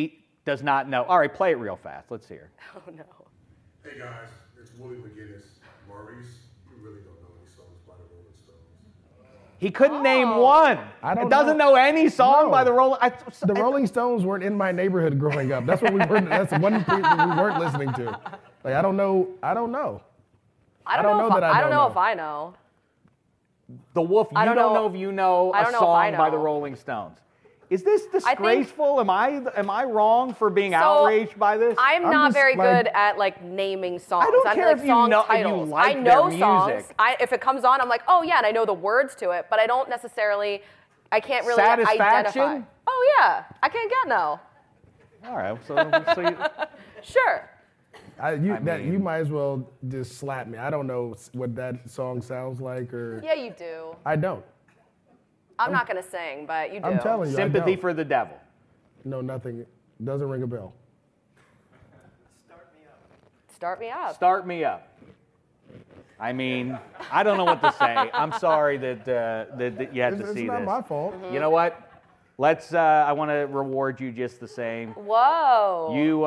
does not know. All right, play it real fast. Let's hear. Oh, no. Hey guys, it's Willie McGinnis. Maurice, you really don't know any songs by the Rolling Stones. He couldn't name one. I don't Doesn't know any song No. by the Rolling. The Rolling Stones weren't in my neighborhood growing up. That's what we were. That's one thing that we weren't listening to. Like I don't know. I don't know if I know. The Wolf. You I don't don't know know- if you know I a don't know if I song by the know. Rolling Stones. Is this disgraceful? Am I wrong for being So, outraged by this? I'm I'm not just very like- good at like naming songs. I don't I'm care like if you song know- if you titles. like I know their songs. music. If it comes on, I'm like, oh yeah, and I know the words to it, but I don't necessarily. I can't really Satisfaction? identify. Oh yeah, I can't get no. All right. So you, Sure. You might as well just slap me. I don't know what that song sounds like, or Yeah, you do. I don't. I'm not gonna sing, but you do. I'm telling you, sympathy I don't. for the devil. No, nothing. Doesn't ring a bell. Start me up. Start me up. I mean, I don't know what to say. I'm sorry that you had to It's see not this. my fault. You know what? Let's. I want to reward you just the same. Whoa. You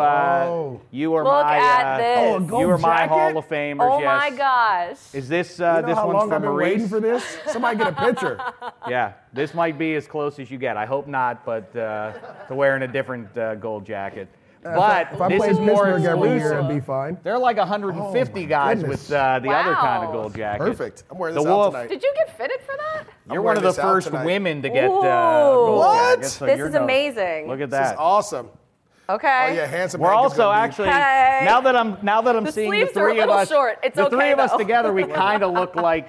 are Look my. at this. Oh, a gold you are my jacket? Hall of Famers. Oh yes. my gosh. Is this You know this how one's long from I've been Maurice? waiting for this? Somebody get a picture. Yeah, this might be as close as you get. I hope not, but to wearing a different gold jacket. But If I this played is more Pittsburgh every year, exclusive. it'd be fine. There are like 150 Oh, my guys goodness. with the other kind of Wow. gold jacket. Perfect. I'm wearing The this Wolf. out tonight. Did you get fitted for that? You're I'm one of wearing the this out first tonight. women to get Ooh. gold What? jackets, so This you're is no- amazing. Look at This is that. awesome. Okay. Oh yeah, handsome. We're Hank is also gonna be- actually Hey. now that I'm The seeing the sleeves are a three of little us. short. It's the okay, three of us though. together, we kind of look like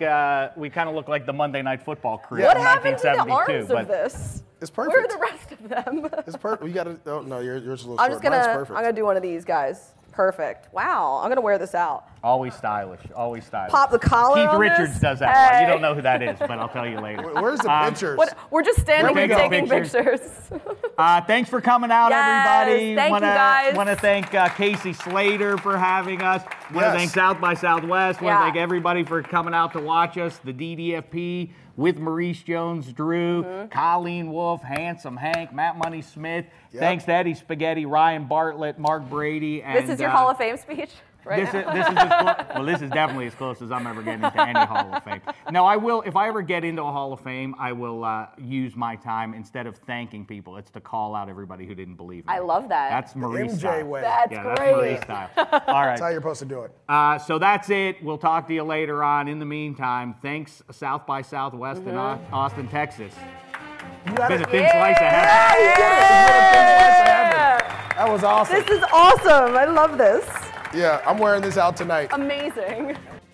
the Monday Night Football crew What from happened to the 1972. arms of this? It's Where are perfect. the rest of them? It's perfect. You gotta. Oh no, yours is a little I'm short. just Mine's gonna. perfect. I'm gonna do one of these guys. Perfect. Wow. I'm gonna wear this out. Always stylish. Always stylish. Pop the collar Keith on Richards this? does that. Well, Hey. you don't know who that is, but I'll tell you later. Where's the pictures? What? We're just standing We're here taking taking pictures. pictures. Thanks for coming out, Yes, everybody. thank you, guys. Want to thank Casey Slater for having us. Want to Yes. thank South by Southwest. Want Yeah. to thank everybody for coming out to watch us. The DDFP with Maurice Jones-Drew, Mm-hmm. Colleen Wolf, Handsome Hank, Matt Money Smith. Yep. Thanks to Eddie Spaghetti, Ryan Bartlett, Mark Brady, and This is your Hall of Fame speech, right? This is this is definitely as close as I'm ever getting to any Hall of Fame. No, I will. If I ever get into a Hall of Fame, I will use my time instead of thanking people. It's to call out everybody who didn't believe me. I love that. That's Maurice MJ style. way. That's Yeah, great. that's Maurice style. All That's how right. you're supposed to do it. So that's it. We'll talk to you later on. In the meantime, thanks South by Southwest in Austin, Texas. You got Been a it. thin slice of heaven. That was awesome. This is awesome. I love this. Yeah, I'm wearing this out tonight. Amazing.